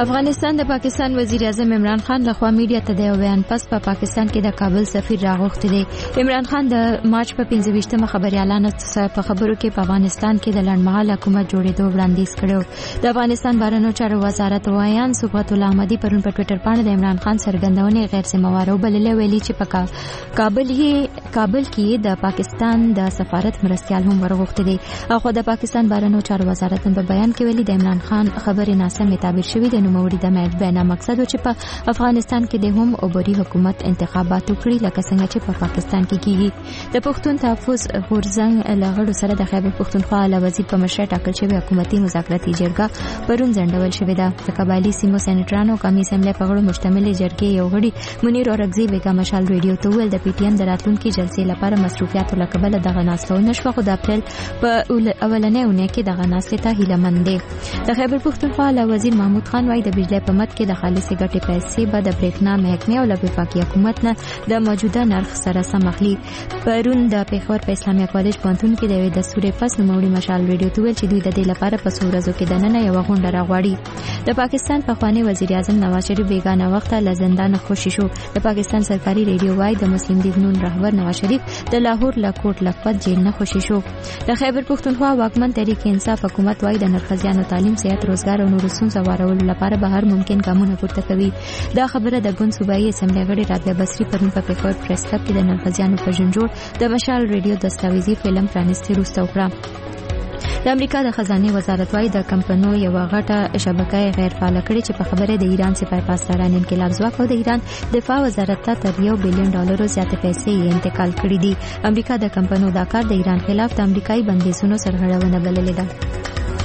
افغانستان د پاکستان وزیر اعظم عمران خان لخوا میډیا ته د بیان پس په پاکستان کې د کابل سفیر راغوښتي دي. عمران خان د مارچ په 25مه خبريالانو په خبرو کې په افغانستان کې د لړمحال حکومت جوړېدو وړاندیز کړو. د افغانستان بهرنیو چارو وزارت وایان صبغت الله احمدي پرون په ټوئیټر باندې د عمران خان څرګندونې غیر ذمہوار وبللې، ویلي چې په کابل کې د پاکستان د سفارت مرستيال هم ورغوښتي دي. اخو د پاکستان بهرنیو چارو وزارت په بیان کې ویلي د عمران خان خبرې ناسمه تعبیر شوې ده. نوموړي د بیان مقصد و چې په افغانستان کې د هم عبوري حکومت انتخابات وکړي لکه څنګه چې په پاکستان کې کیږي. د پښتون تحفظ غورځنګ لغړو سره د خیبر پښتونخوا اعلی وزیر په مشرۍ ټاکل شوی حکومتي مذاکراتي جرګه پرون ځنډول شوې ده. د قبایلی سیمو سېنیټرانو قومي اسمبلی په غړو مشتمل جرګې یو غړي منیر اورګزی بیګا مشال ریډیو ته ویل د پی ټی ایم د راتلونکي جلسې لپاره مصروفیات لکبل دغه ناسته نشو خو د اپریل په اولنې اونۍ کې دغه ناسته ته هیله مند دي. د خیبر پښتونخوا اعلی وزیر محمود خان وايي د بجلی په مد کې د خالصې ګټې پیسې به د برېښنا محکمې او له وفاقي حکومت نه د موجوده نرخ سره سم اخلي. پرون د پېښور په اسلامي کالج پوهنتون کې د یوې دستوري پس نوموړي مشال ریډیو ته ویل چې دوی د دې لپاره په څو ورځو کې دننه یو غونډه راغواړي. د پاکستان پخوانی وزیر اعظم نواز شریف بیگانه وخت له زندان خوشی شو. د پاکستان سرکاري ریډیو وايي د مسلم لیگ نون رهبر نواز شریف د لاهور له کوټ لقبت جیل نه خوشی شو. د خیبر پښتونخوا واکمن تحریک انصاف حکومت وايي د نرخزیانو تعلیم، صحت، روزګار او نورو ستونزو وارولو لپاره به هر ممکن ګامونه پورته کوي. دا خبره د ګوند صوبایي اسمبلی غړي رابعه بصري پرون په پېښور پریس کلب کې د نرخزیانو په جنجوړ د مشال ریډیو دستاویزي فلم پرانیستي وروسته وکړه. د امریکا د خزانه وزارت وايي د کمپنیو یو غټه شبکه غیر فعال کړي چې په خبره د ایران سپاه پاسداران انقلاب ځواک او د ایران دفاع وزارت ته تر $1 بلین زیاتې پیسې انتقال کړي دي. امریکا د کمپنیو دا کار د ایران خلاف د امریکایي بندیزونو سرغړونه بللې ده.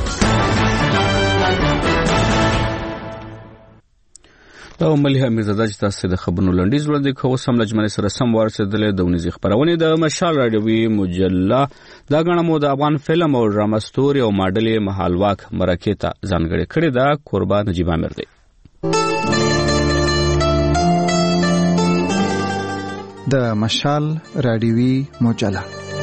دا ملي امیرزاده چې تاسو د خبرونو لنډیز وړاندې کوو سم لجمنې سره سم ورسېدلې د ونیزي خبرونه د مشال رادیوي مجله دا غنه مو د افغان فلم او ډرامه ستوري او ماډل مهالواک مرکه ته ځانګړې کړې ده. قربان نجیب امیر دی. د مشال رادیوي مجله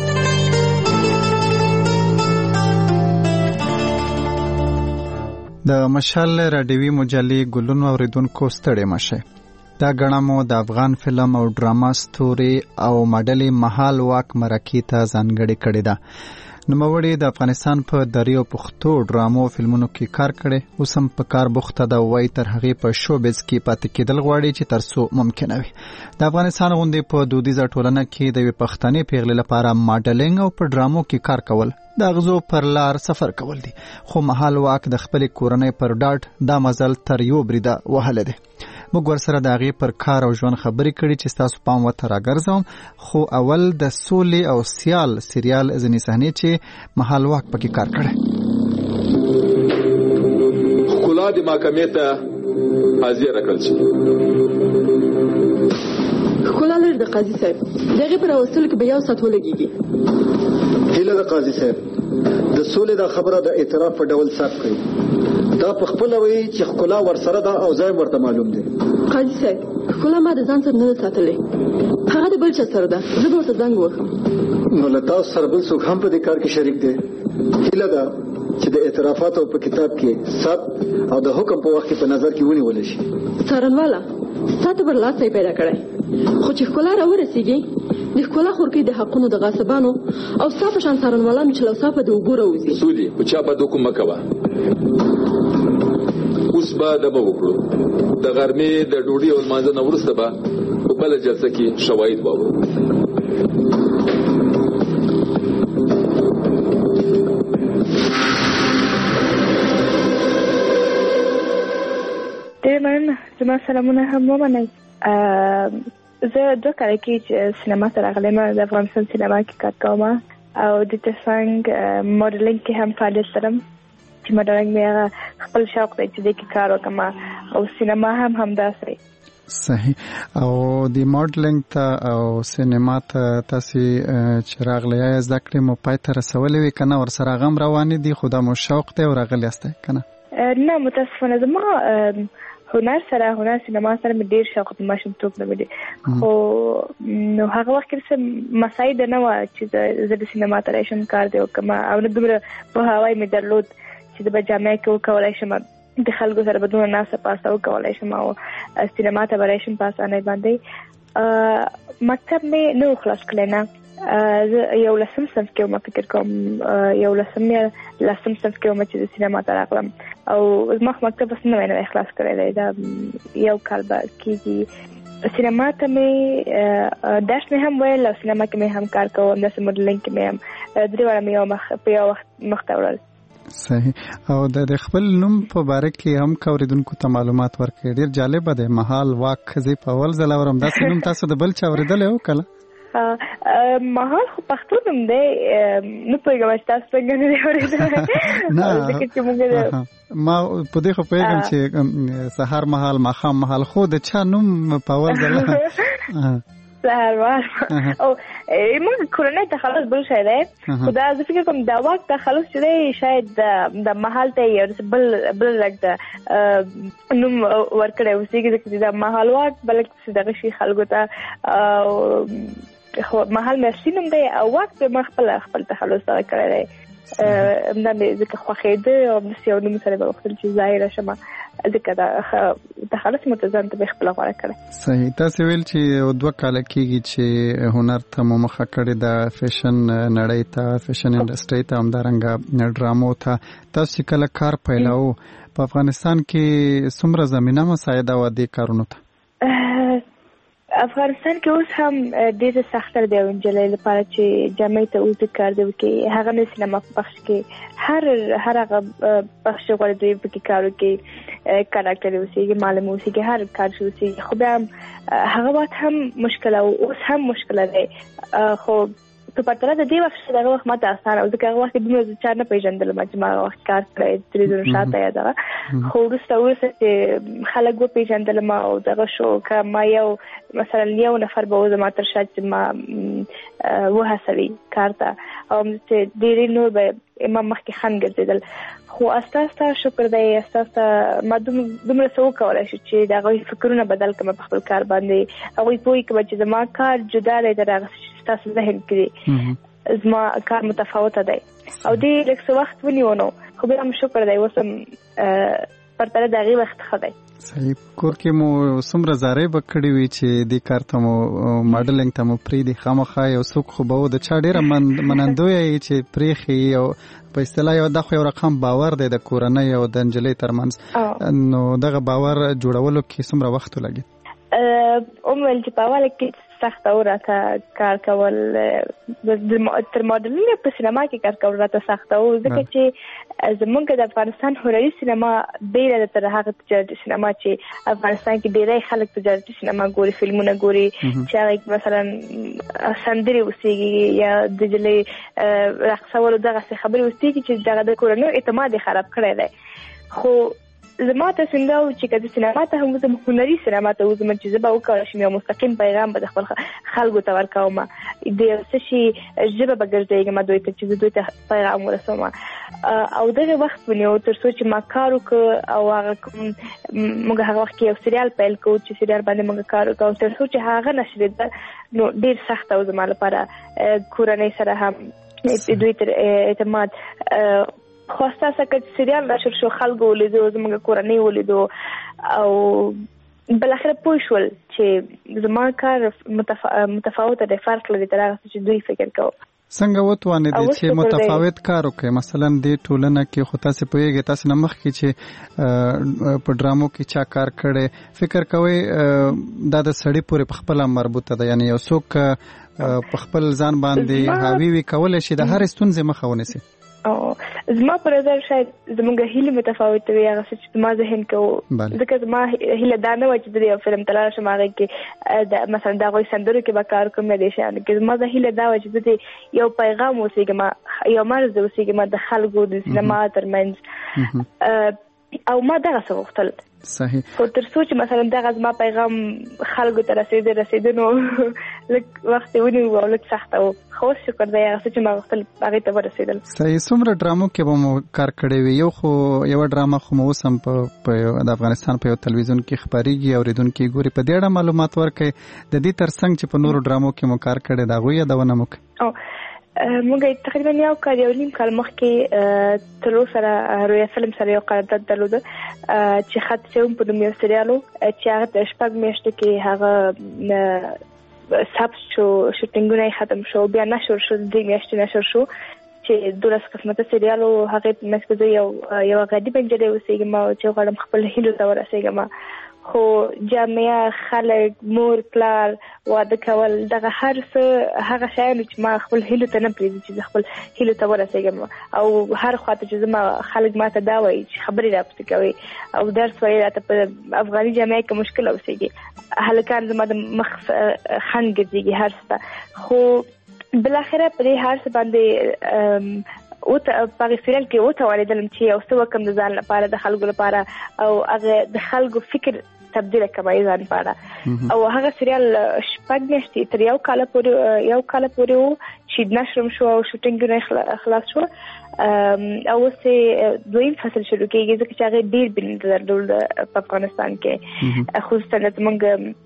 د مشال رادیوي مجلې ګلونو اوریدونکو ستړي مشه. دا غنه مو د افغان فلم او ډراما ستوري او ماډل مهال واک مرکه ته ځانګړې کړې ده. نوموړي د افغانستان په دریو پښتو ډرامو فلمونو کې کار کړي. اوس هم په کار بوخته ده. وای تر هغه په شوبز کې پاتې کېدل غواړي چې ترڅو ممکن وي. د افغانستان غونډې په دودیزه ټولنه کې د پښتني پیغلې لپاره ماډلینګ او په ډرامو کې کار کول د غزو پر لار سفر کول دي. خو مهال واک د خپل کورنۍ پر ډاټ دا مزل تر یو بریده وهله دي. موږ ورسره د هغې پر کار او ژوند خبرې کړي چې ستاسو پام ورته راګرځوم. خو اول د سولې او سیال سریال ځینې صحنې چې مهال واک پکې کار کړی. ښکلا د محکمې ته حاضر کړل شي. ښکلا لري د قاضي صاحب دغه پر اوسل کې بیا وسات ولګيږي. هیله د قاضي صاحب د سولې د خبره د اعتراف په ډول ثبت کړي. دا په خپل وی چې ښکلا ورسره ده او ځای ورته معلوم دی. قاضي صاحب ښکلا ما د ځان سره نه ساتلې، هغه د بل چا سره ده. زه به ورته زنګ وهم. نو له تاسو سره بل څوک هم په دې کار کې شریک دی. هیله ده چې د اعترافاتو په کتاب کې ثبت او د حکم په وخت کې په نظر کې ونیول شي. څارنواله ستاسو پر لاس پیدا کړی. خو چې ښکلا راورسیږي د ښکلا خورکې د حقونو د غاصبانو او صاحب شان څارنوالانو چې لوصافه د وګور اوزي سودي په چا په دوکو مکوا. اوس به د وګړو د غرمې د ډوډۍ او مانځنه وروسته به په بل جلسه کې شواهد وو. دمن زما سلامونه هم ومنئ. زه 2 کال کې چې سینما ته راغلم د افغانستان سینما کې کار کوم او د څنګه ماډلینګ کې هم فعالیت لرم چې ماډلینګ مې خپل شوق دی چې د کې کار وکم او سینما هم همداسې. صحیح. او د ماډلینګ ته او سینما ته تاسو چې راغلی یاست زده کړې مو پای ته رسولې وي کنه ورسره غم روان دي خو دا مو شوق دی او راغلی یاست کنه؟ نه متاسفانه زما هنر سینما سره مې ډیر شوق د ماشومتوب نه دی. خو نو هغه وخت کې مساعد نه و چې زه د سینما ته راشم کار دی وکم او نه دومره په هوای مې درلود چې د بجامه کې وکولای شم د خلکو سره بدون ناسه پاسه وکولای شم او سینما ته ورای شم په اسانۍ باندې. مکتب مې نو خلاص کړی نه، یو لسم صنف کې ما فکر کوم یو لسم صنف کې ما چې سینما ته راغلم او زما مکتب بس نه خلاص کړی دی، دا یو کال به کېږي. سینما ته مې درس مې هم ویل او سینما کې مې هم کار کوم، داسې موډلینګ کې مې هم درې واړه مې په یو وخت مخته وړل. صحیح. او د خپل نوم په باره کې هم اوریدونکو ته معلومات ورکړي. ډېر جالبه دی، مهال واک ښځې په اول ځل اورم. داسې نوم تاسو د بل چا اورېدلی و کله؟ مهال خو پښتو نوم دی، نه پوهېږم چې تاسو څنګه نه دی اورېدلی. ما په دې خو پوهېږم چې سهار مهال ماښام مهال، خو د چا نوم په اول ځل سهار مهال او موږ کورنۍ تخلص بل شی دی، خو دا زه فکر کوم دا واک تخلص چې دی شاید د مهال ته یې بل رګ د نوم ورکړی اوسېږي، ځکه چې دا مهال واک بلکې دغه شي خلکو ته خو مهال مې اصلي نوم دی او واک به ما خپل تخلص سره کړی دی. همدا مې ځکه خوښېده او همداسې یو نوم سره به غوښتل چې ظاهره شمه، ځکه دا تخلص مې ته ځان ته مې خپله غوره کړی. صحیح. تاسې ویل چې 2 کاله کېږي چې هنر ته مو مخه کړې ده، فیشن نړۍ ته، فیشن انډسټرۍ ته، همدارنګه ډرامو ته. تاسو چې کله کار پیلاو په افغانستان کې څومره زمینه مساعده وه دې کارونو ته؟ افغانستان کې اوس هم ډېر سختر دی نجلۍ لپاره چې جامعې ته اوزي کار دی وکړي، هغه نه سینما په بخش کې هر هغه بخش غواړي دوی پکې کار وکړي، کاراکټر اوسېږي، معلم اوسېږي، هر کار شي اوسېږي. خو بیا هغه وخت هم مشکله او اوس هم مشکله دی. خو په پرتله د دې وخت چې دغه وخت ماته اسانه و، ځکه هغه وخت کې دومره چا نه پېژندلم چې ما هغه وخت کار کړی تلویزیون شاته یا دغه. خو وروسته چې خلک وپېژندلم او دغه شو که ما مثلا یو نفر به و زما تر شا چې ما وهڅوي کار ته او چې ډېرې نور به ما مخکې خنډ ګرځېدل. خو اساسا شکر دی، اساسا ما دومره څه وکولی شو چې د هغوی فکرونه بدل کړم په خپل کار باندې. هغوی پوه کړم چې زما کار جدا دی د هغه چې ستاسو ذهن کې دی، زما کار متفاوته دی او دې لږ څه وخت ونیو نو، خو بیا هم شکر دی اوس هم پرتله د هغې وخت ښه دی. صحیح. کور کې مو څومره زارۍ به کړې وي چې دې کار ته مو ماډلینګ ته مو پرېږدي؟ خامخا یو څوک خو به و د چا ډېره منندویه یې چې پرېښي او په اصطلاح یو دا خو یو رقم باور دی د کورنۍ او د نجلۍ ترمنځ، نو دغه باور جوړولو کې څومره وخت ولګېد؟ ومویل چې په اوله کې سخته و راته کار کول، تر ماډلینګ په سینما کې کار کول راته سخته و، ځکه چې زمونږ د افغانستان هنري سینما بیله ده تر هغه تجارتي سینما چې افغانستان کې ډېری خلک تجارتي سینما ګوري، فلمونه ګوري چې هغه مثلا سندرې اوسېږي یا د نجلۍ رقصولو دغسې خبرې اوسېږي چې دغه د کورنیو اعتماد یې خراب کړی دی. خو زما ته څنګه و چې که زه سینما ته هم وځم، هنري سینما ته وځم چې زه به وکولی شم یو مستقیم پیغام به د خپل خلکو ته ورکوم، د یو څه شي ژبه به ګرځېږم دوی ته چې زه دوی ته پیغام ورسوم. او دغه وخت ونیو تر څو چې ما کار وکړ او هغه موږ هغه وخت کې یو سریال پیل کړو چې سریال باندې موږ کار وکړو، تر څو چې هغه نشرېده نو ډېر سخته و زما لپاره. کورنۍ سره هم دوی تر اعتماد خو اساسا که سریال نشر شو، خلکو ولیدو، زموږ کورنۍ ولیدو او بالاخره پوه شول چې زما کار متفاوته دی، فرق لري تر هغه چې دوی فکر کوو. څنګه وتوانېدې چې متفاوت کار وکړې؟ مثلا دې ټولنه کې خو تاسې پوهېږئ، تاسې نه مخکې چې په ډرامو کې چا کار کړی، فکر کوئ دا د سړي پورې په خپله مربوطه ده، یعنی یو څوک په خپل ځان باندې حاوي وي کولی شي د هرې ستونزې مخه ونیسي؟ زما په نظر شاید زموږ هیلې متفاوتې وي، هغه څه چې زما ذهن کې و، ځکه زما هیله دا نه وه چې د یو فلم ته لاړ شم هغې کې مثلا د هغوی سندرو کې به کار کوم یا دې شیانو کې. زما هیله دا وه چې زه د یو پیغام اوسېږم، یو مرز اوسېږم د خلکو د سینما ترمنځ، او ما دغه څه غوښتل. صحیح. خو تر څو چې مثلا دغه زما پیغام خلکو ته رسېده نو لږ وخت یې ونیو او لږ سخته و، خو اوس شکر دی هغه څه چې ما غوښتل هغې ته ورسېدل. صحیح. څومره ډرامو کې به مو کار کړی وي؟ یوه ډرامه خو مو اوس هم د افغانستان په یو تلویزیون کې خپرېږي، اورېدونکي ګوري، په دې اړه معلومات ورکړئ. د دې تر څنګ چې په نورو ډرامو کې مو کار کړی د هغوی یادونه مو کړئ. موږ تقریبا یو کال مخکې تلو سره رویا فلم سره یو قرارداد درلود چې خط سوم په نوم یو سریالو چې هغه د شپږ میاشتو کې هغه ثبت شو، شوټینګونه ختم شو، بیا نشر شو، 2 میاشتې نشر شو چې 12 قسمته سریالو هغه مسکه یو غریب انجلې اوسېږم چې غواړم خپل هیلو ته ورسېږم. خو جامعه خلک مور پلار واده کول دغه هر څه هغه شیان چې ما خپل هیلو ته نه پریږدي چې خپل هیلو ته ورسېږم او هر خواته چې زما خلک ماته دا وایي چې خبرې راپسې کوي او درس وایي راته په افغاني جامعه کې مشکل اوسېږي، هلکان زما د مخ خنډ ګرځېږي هر څه. خو بالاخره په دې هر څه باندې او ته په سریال کې او ته ولیدلم چې یو څه وکم د ځان لپاره د خلکو لپاره او هغه د خلکو فکر تبدیل کمای ځان لپاره او هغه سریال شپږ میاشتې تر یو کال پورې چې نشرم شو او شوټینګونه خلاص شو او سه دویم فصل شروع کېږي ځکه چې هغه ډیر بین درلود په افغانستان کې خصوصا زمونږ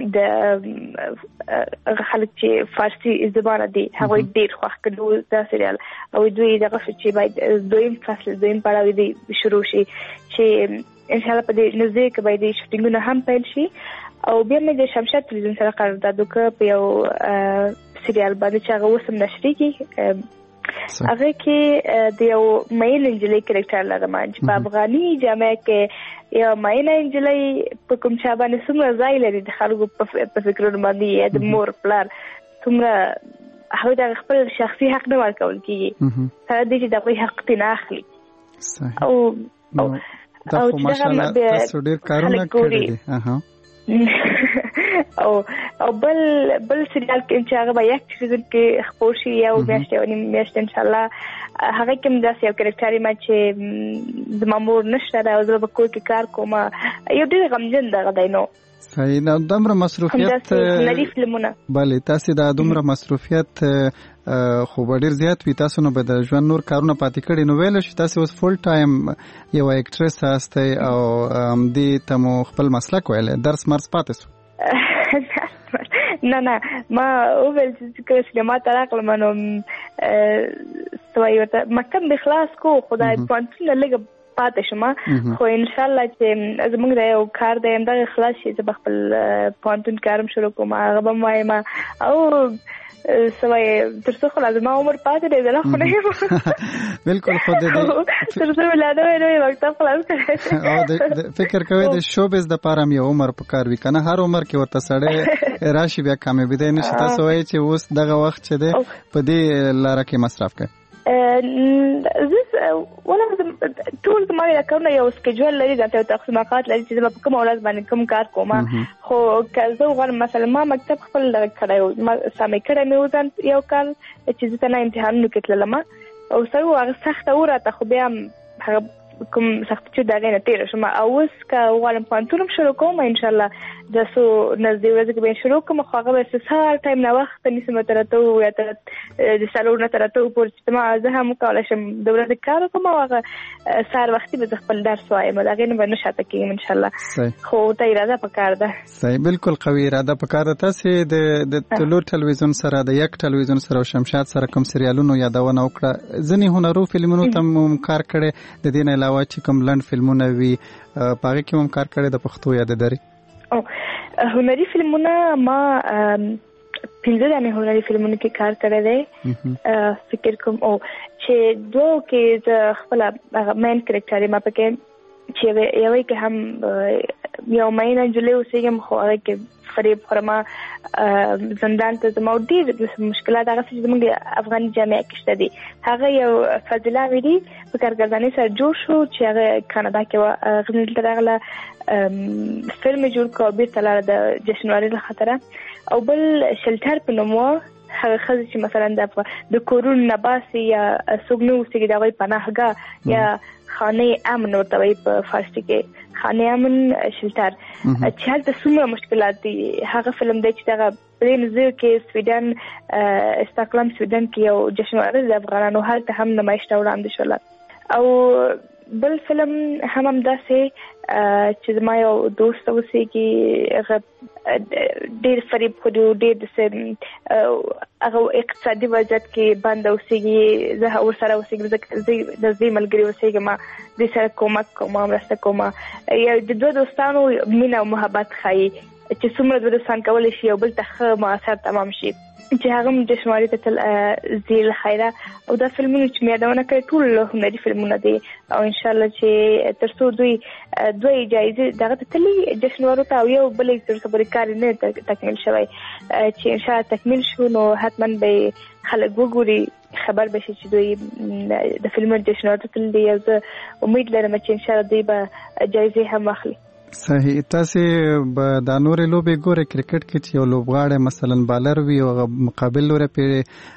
د خلک چې فارسی زبانه دي هغه ډیر خوښ کړو دا سریال او دوی دغه چې باید دویم پړاو دی شروع شي چې ان شاء الله په دې نزدیک کې باید شوټینګونه هم پیل شي او بیا مې د شمشاد تلویزیون سره قرارداد وکړ په یو سریال باندې چې هغه وسم نشریږي هغه کې د یو مېل انجلۍ کریکټر لرم چې په افغاني جامعه کې یو مېل انجلۍ په کوم چا باندې څومره ځای لري د خلکو په فکرونو باندې د مور پلار څومره هغه د خپل شخصي حق نه ورکول کیږي تر دې چې د حق تنه اخلي او دا خو ماشاءالله تاسو ډیر کارونه کړی دي او بل سریال کې چې هغه به یک سیزن کې خپور شي یو میاشت ان شاء الله هغه کوم داسې یو کریکټر ما چې د مامور نشته او زه به کور کې کار کوم یو ډیر غمجن دغه دی نو صحیح نو دومره مصروفیت بله تاسو دا دومره مصروفیت خو ډیر زیات وي تاسو نو به د ژوند نور کارونه پاتې کړي نو ویل شي تاسو اوس فول ټایم یو اکټریس هستئ او دې ته مو خپل مسلک ویل درس مرز پاتې شو نه ما اول چې سینما ته راغلم نو سوای ورته مکتب خلاص کو خدای پانتون لګ پاتې شم خو ان شاء الله چې زموږ د یو کار د همدغه خلاص شي چې خپل پانتون کارم شروع کوم هغه به وایم او سوای ترڅو خلاص ما عمر پاتې دی زه خو نه یم بالکل خود دې ترڅو ولاده وای وخت خلاص کړی او د فکر کوي د شوبز د پاره مې عمر په کار وی کنه هر عمر کې ورته سړی راشي بیا کامیابی دی نشي تاسو وایي چې اوس دغه وخت چې دی په دې لار کې مصرف کوي ولا ټول د مالي راکونه یو سکیجول لري د تقسیمات لري چې په کوم ولادت باندې کوم کار کوم خو کله غواړم مثلا ما مکتب خپل کړایو ما سمې کړم یو ځان یو کال چې زه ته امتحان وکړم او سره هغه سخت اوره خو بیا هغه کوم سخت چې دا غنه تیر شم او اوس کا غواړم پانتونم شروع کوم ان شاء الله د سو نزدې ورځې کې به شروع کوم خو هغه به سهار ټایم نه وخت نسم ترته یا تر د سالون ترته پور چې ما زه هم کولای شم د ورځې کار کوم او هغه سهار وختي به خپل درس وایم دا غنه به نشاته کېږم ان شاء الله خو ته اراده پکار ده صحیح بالکل قوي اراده پکار ده تاسو د تلو ټلویزیون سره د یک ټلویزیون سره او شمشاد سره کوم سریالونو یادونه وکړه ځنی هنرو فلمونو تم کار کړي د دې نه علاوه چې کوم لند فلمونه وی پاره کې هم کار کړي د پښتو یاد دري او هنري فلمونه ما 15 هنري فلمونه کې کار کړی دی فکر کوم او چې دوه کې د خپل مین کریکټر ما پکې چې یو کې هم یو مین انجلې اوسېږم خو هغه کې فریب خرما زندان ته زموږ ډېر مشکلات هغه چې زموږ افغاني جامعه کې شته دي هغه یو فضیله ویلي په کارګردانۍ سره جوړ شو چې هغه کاناډا کې غنل ترغله فلم جوړ کو بیرته لاره د جشنواري له خاطره او بل شلټر په نوم هغه خزه چې مثلا د کورون نباسي یا سګنو سګي دا وای پناهګاه یا خانه امن ورته وای په فارسی کې خانه امن شلټر چې هلته څومره مشکلات دي هغه فلم دی چې دا پرېمزه کې سویډن استقلام سویډن کې یو جشنواري د افغانانو هلته هم نمایش وړاندې شول او بل فلم هم داسې چې زما یو دوست اوسېږي هغه ډېر فریب خوري ډېر هغه اقتصادي وضعیت کې بند اوسېږي زه ورسره اوسېږم زه نږدې ملګري اوسېږم دې سره کومک کوم مرسته کوم یا د دوه دوستانو مینه او محبت ښایي چې څومره دوه دوستان کولی شي یو بل ته ښه مؤثر تمام شي چې هغه هم جشنواري ته تل زیل خیره او دا فلمونه چې مې یادونه کړې ټول هنري فلمونه دي او انشاءالله چې تر څو دوی جایزې دغه ته تلي جشنوارو ته او یو بل تر صبرې کار نه تکمیل شوی چې انشاءالله تکمیل شو نو حتما به خلک وګوري خبر بشي چې دوی د فلمونو جشنوارو ته تللي او زه امید لرم چې انشاءالله دوی به جایزې هم واخلي. صحیح. تاسو به د نورې لوبې ګوره کرکټ کې چې یو لوبغاړی مثلا بالر وي او مقابل لوري په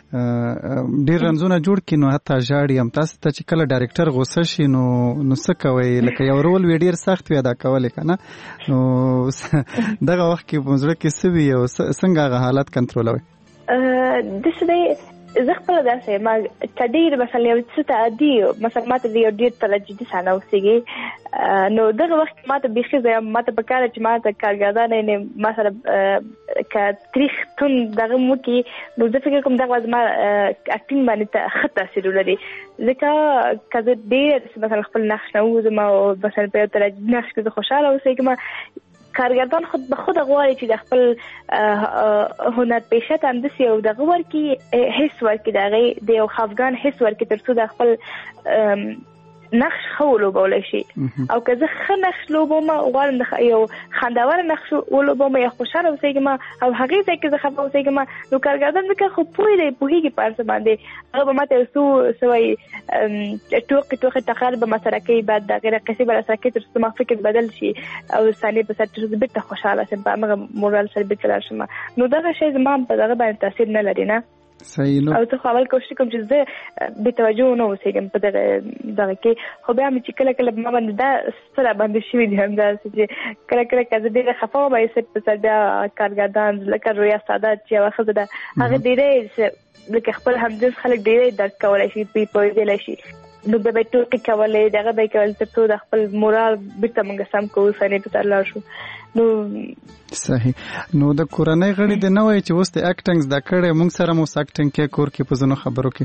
ډیر رنزونه جوړ کینو حتی ژاړي هم تاسو ته چې کله ډایرکټر غوسه شي نو څه کوي لکه یو رول وی ډیر سخت وي ادا کول کنه نو دغه وخت کې پوزړه کې سوي او څنګه هغه حالت کنټرولوي؟ د څه زه خپل داسې ما تدیر مثلا یو څه ته عادي مثلا ماته یو ډیر ترجیدي سانه اوسېږي نو دغه وخت ماته بيخي زه ماته په کار چې ماته کارګردان نه مثلا ک تاریخ تون دغه مو کې نو زه فکر کوم دغه ما اکټینګ باندې ته خطا سره لري ځکه کله ډیر مثلا خپل نقش نه وزم او مثلا په ترجیدي نقش کې خوشاله اوسېږم کارګردان خود به خود غواړي چې د خپل هنر پیشه ته اندسي او د غوړ کې هیڅ ورکې دغه د یو خفګان هیڅ ورکې ترڅو د خپل نقش خولو بولی شي او که زه ښه نقش لوبم غواړم یو خنداور نقش ولوبم یا خوشاله اوسېږم او هغې ځای کې زه خفه اوسېږم نو کارګردان ځکه خو پوهېږي په هر څه باندې هغه به ماته یو څو سوی ټوقې ټقر به مسره کوي بعد د هغې قصې به راسره کوي تر څو زما فکر بدل شي او ثانیې په سر تر څو بېرته خوشحاله شم په همغه مورال سره بېرته لاړ شم نو دغه شی زما په دغه باندې تاثیر نه لري نه صحیح نو او زه خو اول کوشش کوم چې زه بې توجه نه اوسېږم په دغه کې خو بیا مې چې کله کله ما باندې دا سره باندې شوي دي همداسې چې کله کله که زه ډېره خفه وم یې په سر بیا کارګردان لکه رویا سادات چې یوه ښځه ده هغه ډېری لکه خپل همجنس خلک ډېری درک کولی شي پوهېدلی شي نو به به ټوکې کولې دغه به یې کول تر څو د خپل مورال بېرته موږ سم کوو ثانیې په سر لاړ شو نو صحیح. نو د کورنۍ غړي د نه وایي چې اوس د اکټینګ زده کړی موږ سره مو اکټینګ کې کور کې په ځینو خبرو کې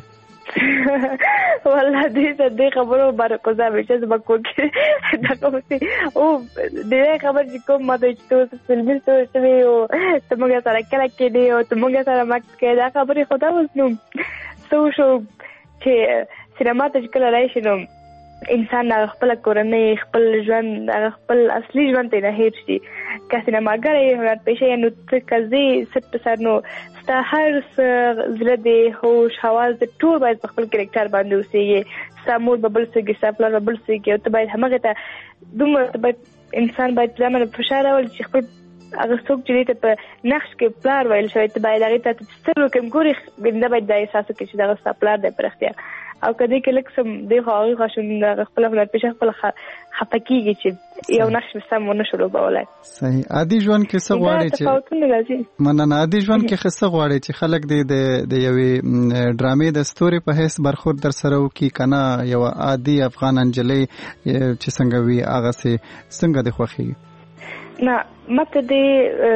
والله دې خبرو باندې کوزا چې زما کور کې دغه اوسې او دې خبر چې کوم ماته چې تو فلمي څه وي او ته موږ سره کله کې دی او ته موږ سره مکس کې دا خبرې خدا اوس نو څه شو چې سینما ته کله راشي نو انسان خپل کورنۍ خپل ژوند خپل اصلي ژوند ته نه هېر شي که سینماګر یې هنر پیشه نو څه کوي ست سر نو ستا هر زړه دی هوش حواس د ټول باید په خپل کرکټر باندې اوسېږي ستا مور به بل څوک ستا پلار به بل څوک او ته باید همغې ته دومره باید انسان باید ځان فشار راولي چې خپل هغه څوک چې ته په نقش کې پلار ویل شوی ته باید هغې ته سترګو کې ګورې ګنده باید دا احساس وکړي چې دغه ستا پلار دی په رښتیا او کدی کې لکه سم دی خو هغه خاصون خپل هنر پیشه خپل خفه کېږي چې یو نقش سم ونه شو لوبولی. صحیح. عادي ژوند کې څه غواړي چې مننه عادي ژوند کې څه غواړي چې خلک د یوې ډرامې د ستوري په حیث برخورد در سره وکړي که نه یو عادي افغان نجلۍ چې څنګه وي هغسې څنګه دې خوښېږي؟ نه ماته دې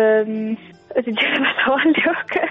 سوال دی وکړه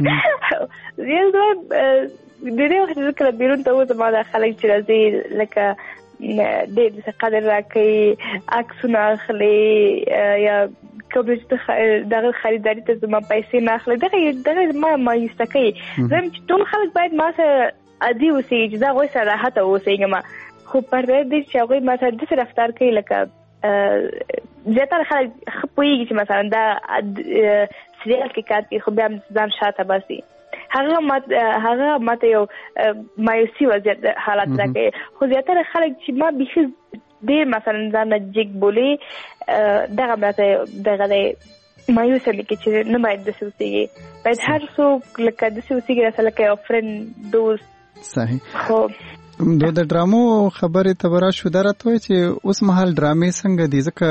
ډېری وخت زه کله بیرون ته وځم دا خلک چې راځي لکه ډېر قدر راکوي عکسونه اخلي یا کوم چې دغه خریداري ته زما پیسې نه اخلي دغه ما مایوسه کوي زه چې ټول خلک باید ما سره عادي اوسېږي چې زه هغوی سره راحته اوسېږم خو پرده دې چې هغوی ما سره داسې رفتار کوي لکه زیاتره خلک ښه پوهېږي چې مثلا دا سریال کې کار کوي خو بیا ځان شاته باسي هغه ماته یو مایوسي وضعیت حالت راکوي خو زیاتره خلک چې ما بیخي ډېر مثلا ځان جګ بولي دغه ماته دغه دی مایوسه مې کې چې نه باید داسې اوسېږي باید هر څوک لکه داسې اوسېږي راسه لکه یو فرند دوست. صحیح. خو د ډرامو خبرې تبرا شو درته چې اوس مهال ډرامې څنګه دي ځکه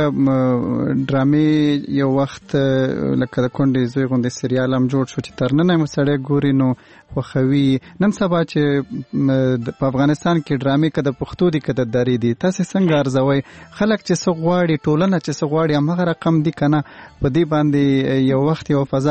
ډرامې یو وخت لکه د کونډې زوی غوندې سریال هم جوړ شو چې تر ننه مو سړی ګوري نو خوښوي نن سبا چې په افغانستان کې ډرامې که د پښتو دي که د دري دي تاسې څنګه ارزوئ خلک چې څه غواړي ټولنه چې څه غواړي همغه رقم دي که نه په دې باندې یو وخت یو فضا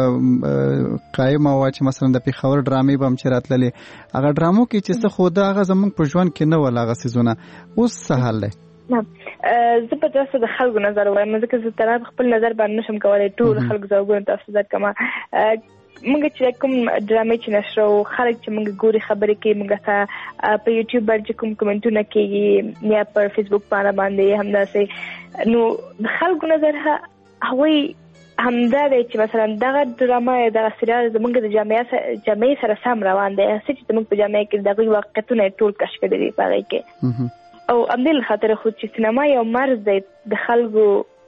قایمه وه چې مثلا د پېښور ډرامې به هم چې راتللې هغه ډرامو کې چې څه ښوده هغه زموږ په ژوند کې نه ول هغه څیزونه اوس څه حال دی زه په تاسو د خلکو نظر وایم ځکه زه تنها خپل نظر باندې نشم کولی ټول خلکو ځوابونه تاسو درکړم موږ چې کوم ډرامې چې نشرو خلک چې موږ ګوري خبرې کوي موږ ته په یوټیوب باندې کوم کومنټونه کېږي یا پر فیسبوک باندې همداسې نو د خلکو نظر هغوی همدا دی چې مثلا دغه ډرامه یا دغه سریال زموږ د جامعې سره سم روان دی هسې چې زموږ په جامعه کې د هغوی واقعیتونه ټول کش کړي دي په هغې کې او همدې له خاطره خو چې سینما یو مرز دی د خلکو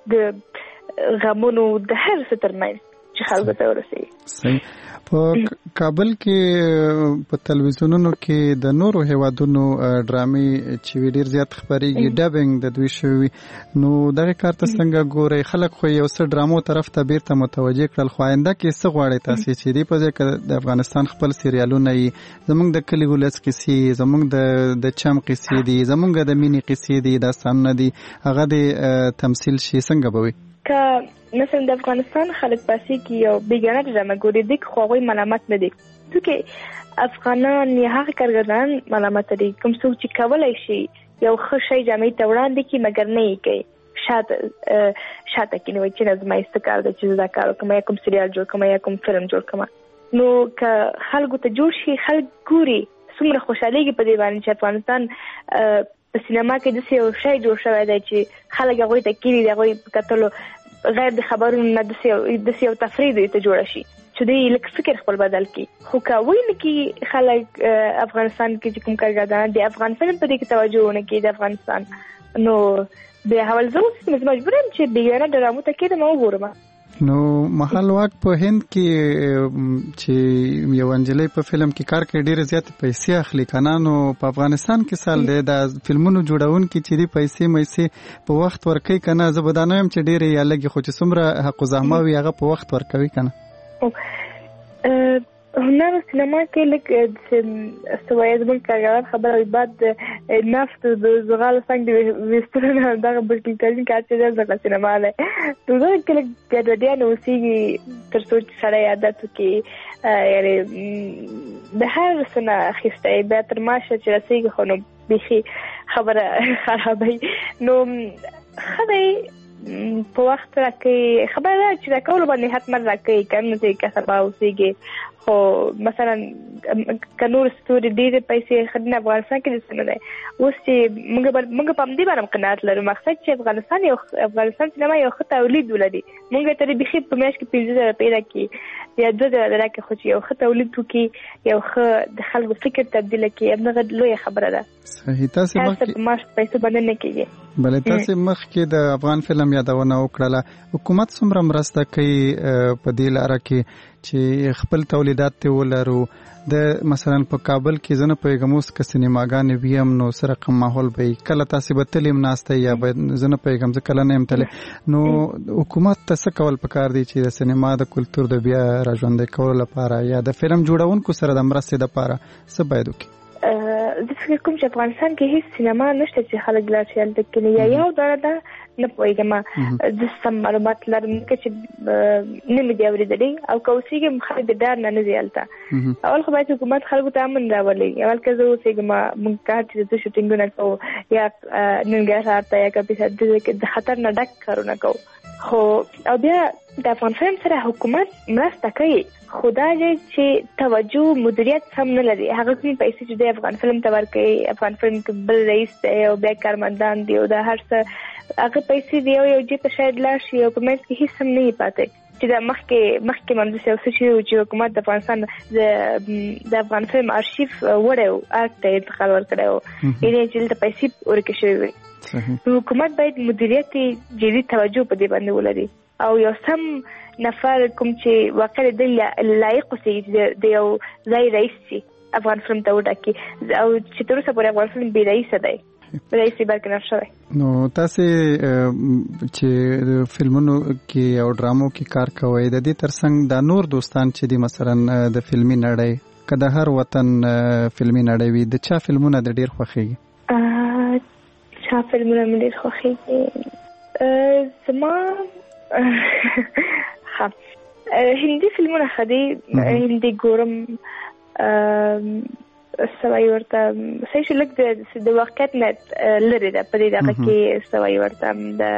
د غمونو د هر څه ترمنځ چې خلکو ته ورسوي په کابل کې په تلویزیونونو کې د نورو هیوادونو ډرامې چې ډېر زیات خپرېږي ډبینګ د دوی شوي نو دغه کار ته څنګه ګورئ خلک خو یو څه ډرامو طرف ته بیرته متوجه کړل خو آینده کې څه غواړئ تاسې چې دې په ځای کې د افغانستان خپل سریالونه یي زموږ د کلي ولس کیسې زموږ د چم کیسې دي زموږ د مینې کیسې دي داستانونه دي هغه د تمثیل شي څنګه به وي که مثلا د افغانستان خلک پاسې کې یو بیګانه ډرامه ګوري دي خو هغوی ملامت نه دي ځکه افغانان یا هغه کارګران ملامت دي کوم څوک چې کولی شي یو ښه شی جامعې ته وړاندې کړي مګر نه یې کوي شاته کینی وایي چې نه زما ایسته کار دی چې زه دا کار وکړم یا کوم سریال جوړ کړم یا کوم فلم جوړ کړم نو که خلکو ته جوړ شي خلک ګوري څومره خوشحالېږي په دې باندې چې افغانستان په سینما کې داسې یو شی جوړ شوی دی چې خلک هغوی ته کیني د هغوی په کتلو غیر د خبرونو نه داسې یو تفریح دوی ته جوړه شي چې دوی لږ فکر خپل بدل کړي خو که وایي نه کړي خلک افغانستان کې چې کوم کارګردان د افغان فلم په دې کې توجه ونه کړي د افغانستان نو بیا حول زه اوس مجبور یم چې بیګانه ډرامو ته کېدم او وګورم نو محل واک په هند کې چې یو انجلۍ په فلم کې کار کوي ډېرې زیاتې پیسې اخلي کنه نو په افغانستان کې سال دی د فلمونو جوړونکي چې دې پیسې مېسې په وخت ورکوي کنه زه به دا نه یم چې ډېرې یا لږې خو چې څومره حق الزحمه وي هغه په وخت ورکوي کنه هنر سینما کې لږ سوایي زموږ کارګران خبره وي بعد نفت د زغالو څنګ د ویستلو نه دغه بلکې کار چې دی زغله سینما دی نو زه کې لږ ګډوډیان اوسېږي تر څو چې سړی عادت وکړي یعنې د هر څه نه اخیستی بیا تر ماشه چې رسېږي خو نو بیخي خبره خرابوي نو ښه دی په وخت راکوي خبره ده چې راکولو باندې حتما راکوي که نه چې که سبا اوسېږي خو مثلا که نور ستوري ډېرې پیسې ښه دي افغانستان کې داسې نه دی اوس چې موږ په همدې باندې قناعت لرو مقصد چې افغانستان سینما یو ښه تولید ولري موږ ته بیخي په میاشت کې 15,000 پیدا کړي یا 2,000 راکړي خو چې یو ښه تولید وکړي یو ښه د خلکو فکر تبدیل کړي همدغه لویه خبره ده صحیح تاسې مخکې په معاش پیسو باندې نه کېږي بلې تاسې مخکې د افغان فلم یادونه وکړله حکومت څومره مرسته کوي په دې لاره کې چې خپل تولیدات ته ولرو د مثلا په کابل کې زنه پیغام اوس که سینماګانې وي هم نو سره کم ماحول به کله تاسې به تلیم ناسته یا به زنه پیغام زه کله نه یم تللی نو حکومت ته څه کول پکار دی چې د سینما د کلتور د بیا راژوندی کولو لپاره یا د فلم جوړونکو سره د مرستې دپاره څه باید وکړي زه فکر کوم چې افغانستان کې هیڅ سینما نشته چې خلک لاړ شي هلته کیني یا یو دانه ده نه پوهېږم زه سم معلومات لرم ځکه چې نه مې دي اورېدلي او که اوسېږم خلک د ډار نه ځي هلته اول خو باید حکومت خلکو ته امن راولي اول که زه اوسېږم موږ کار چې زه شوټینګونه کوو یا ننګرهار ته یا کاپیسا د خطر نه ډک کارونه کوو خو او بیا د افغان فلم سره حکومت مرسته کوي خو دا دی چې توجه مدیریت سم نه لري هغه کومې پیسې چې د افغان فلم ته ورکوي افغان فلم کې بل رئیس دی او بیا کارمندان دی او دا هر څه هغه پیسې دی یو جیب ته شاید لاړ شي او په منځ کې هیڅ هم نه وي پاتې چې دا مخکې ممدوس یو څه چې حکومت د افغانستان د افغان فلم ارشیف وړی و ارګ ته انتقال ورکړی و یعنې چې دلته پیسې ورکې شوې وي حکومت باید مدیریت جدي توجه په دې باندې ولري او یو سم نفر کوم چې واقع د لایق اوسېږي د یو ځای رئیس شي افغان فلم ته وټاکي او چې تر اوسه پورې افغان فلم بې رئیسه دی رئیس برکنار شوی. نو تاسو چې فلمونو کې او ډرامو کې کار کوئ د دې ترڅنګ د نور دوستان چې د مثلا د فلمي نړۍ کله هر وطن فلمي نړۍ وي د چا فلمونه د ډیر خوښيږي؟ چا فلمونه مې ډیر خوښيږي؟ زما هندي فلمونه خدي هندي ګورم سوای ورته صحیح شلک د واقعیت نه لري ده په دې دغه کې سوای ورته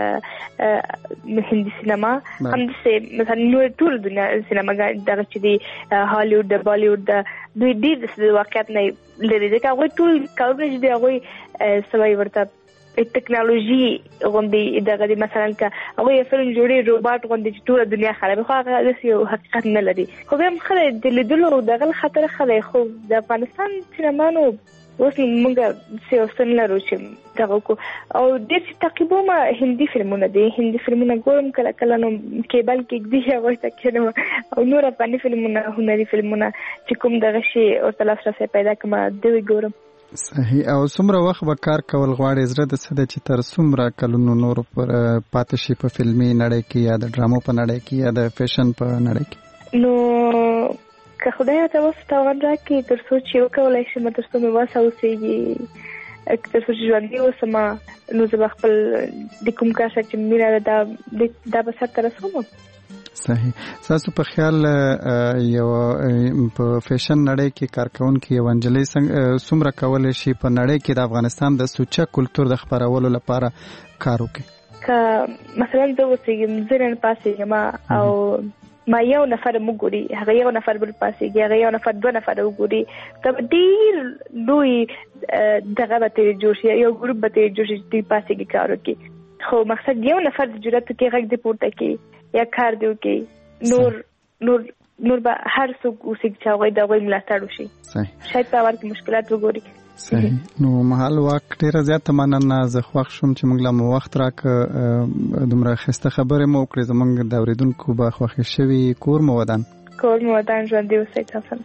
د هندي سینما هم د مثلا نور ټول دنیا سینما دغه چې دی هالیوډ د بالیوډ د دوی ډېر د واقعیت نه لري ده هغه ټول کارونه چې دی هغه سوای ورته ټیکنالوژي غوندي دغه مثلا که هغه فلم جوړي روباټ غوندي چې ټول دنیا خرابې خو هغه د یو حقیقت نه لري خو هم خله د لیدلو دغه خطر خله خو د افغانستان سینمانو اوس موږ سیاستن لرو چې دغه کو او د تعقیبو ما هندي فلمونه دي هندي فلمونه ګورم کله کله نو کېبل کې دی هغه تکنه او نور افغاني فلمونه هنري فلمونه چې کوم دغه شی او تلفظ پیدا کما دوی ګورم. صحیح. او څومره وخت به کار کول غواړي زړه د څه چې تر څومره کلونو نور پر پاتې شي په فلمي نړۍ کې یا د ډرامو په نړۍ کې یا د فیشن په نړۍ کې؟ نو که خدای ته وستاون راکړي تر څو چې وکولای شم تر څو مې واسه اوسېږي تر څو چې ژوندي اوسم نو زه خپل د کوم کار چې مینه دا به سر ته رسوم. صحیح. تاسو په خیال یو په فیشن نړۍ کې کارکونکو یو انجلۍ څومره کولای شي په نړۍ کې د افغانستان د سوچه کلچر د خبرولو لپاره کار وکړي؟ که مثلا زه اوسېږم زرن پاسېږم او ما یو نفر وګوري هغه یو نفر بل پاسېږي هغه یو نفر دوه نفر وګوري دا ډېر لوی دغه به ترې جوړ شي یو ګروپ به ترې جوړ شي چې پاسېږي کار وکړي خو مقصد یو نفر د جرأت کې غږ دی پورته کوي یا کار دیو کې نور به هر څوک اوسېږي چې هغوی د هغوی ملاتړ وشي. شاید په اول کې مشکلات وګوري. صحیح. نو مهال واک ډېره زیاته مننه زه خوښ شوم چې موږ له مو وخت راکړه دومره ښایسته خبرې مو وکړې زموږ د اورېدونکو به خوښې شوي کور مو ودان ژوندي اوسئ تاسو.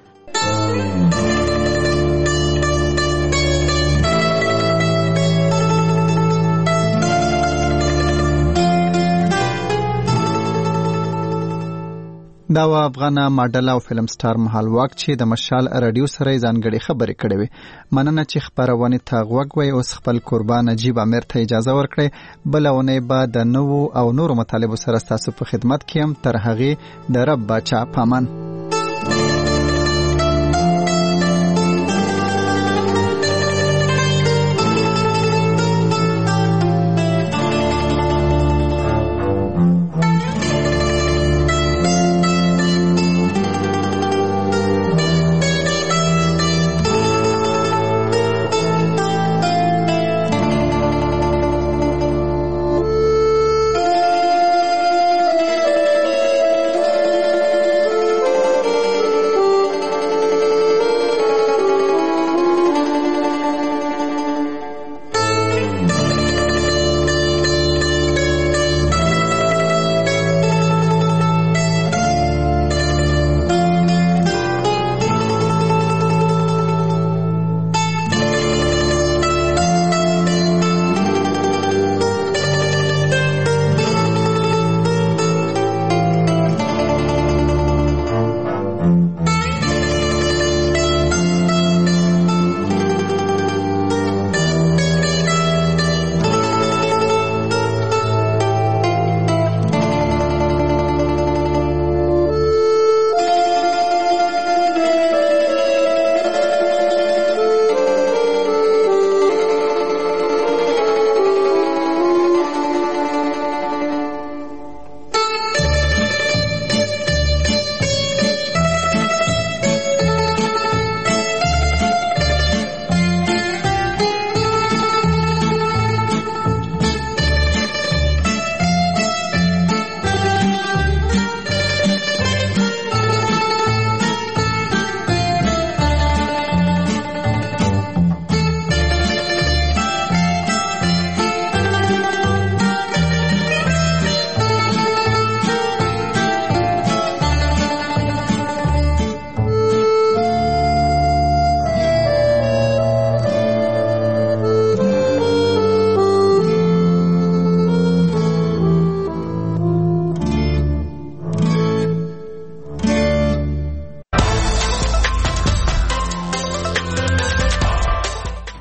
دا افغان ماډل او فلم سټار مهال واک چې د مشال رادیو سره ځانګړي خبرې کړې وي مننه چې خبرونه تا غوږ وي اوس خپل قربان نجیب امیر ته اجازه ورکړي بلونه بعد د نوو او نورو مطالبو سره تاسو په خدمت کې هم تر هغه د رب بچا پامن.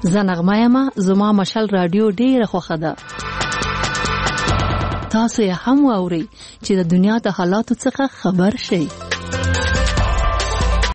زنغمه یم زما مشال رادیو ډیره خوښه ده. تاسو یې هم واورئ چې د دنیا د حالاتو څخه خبر شئ.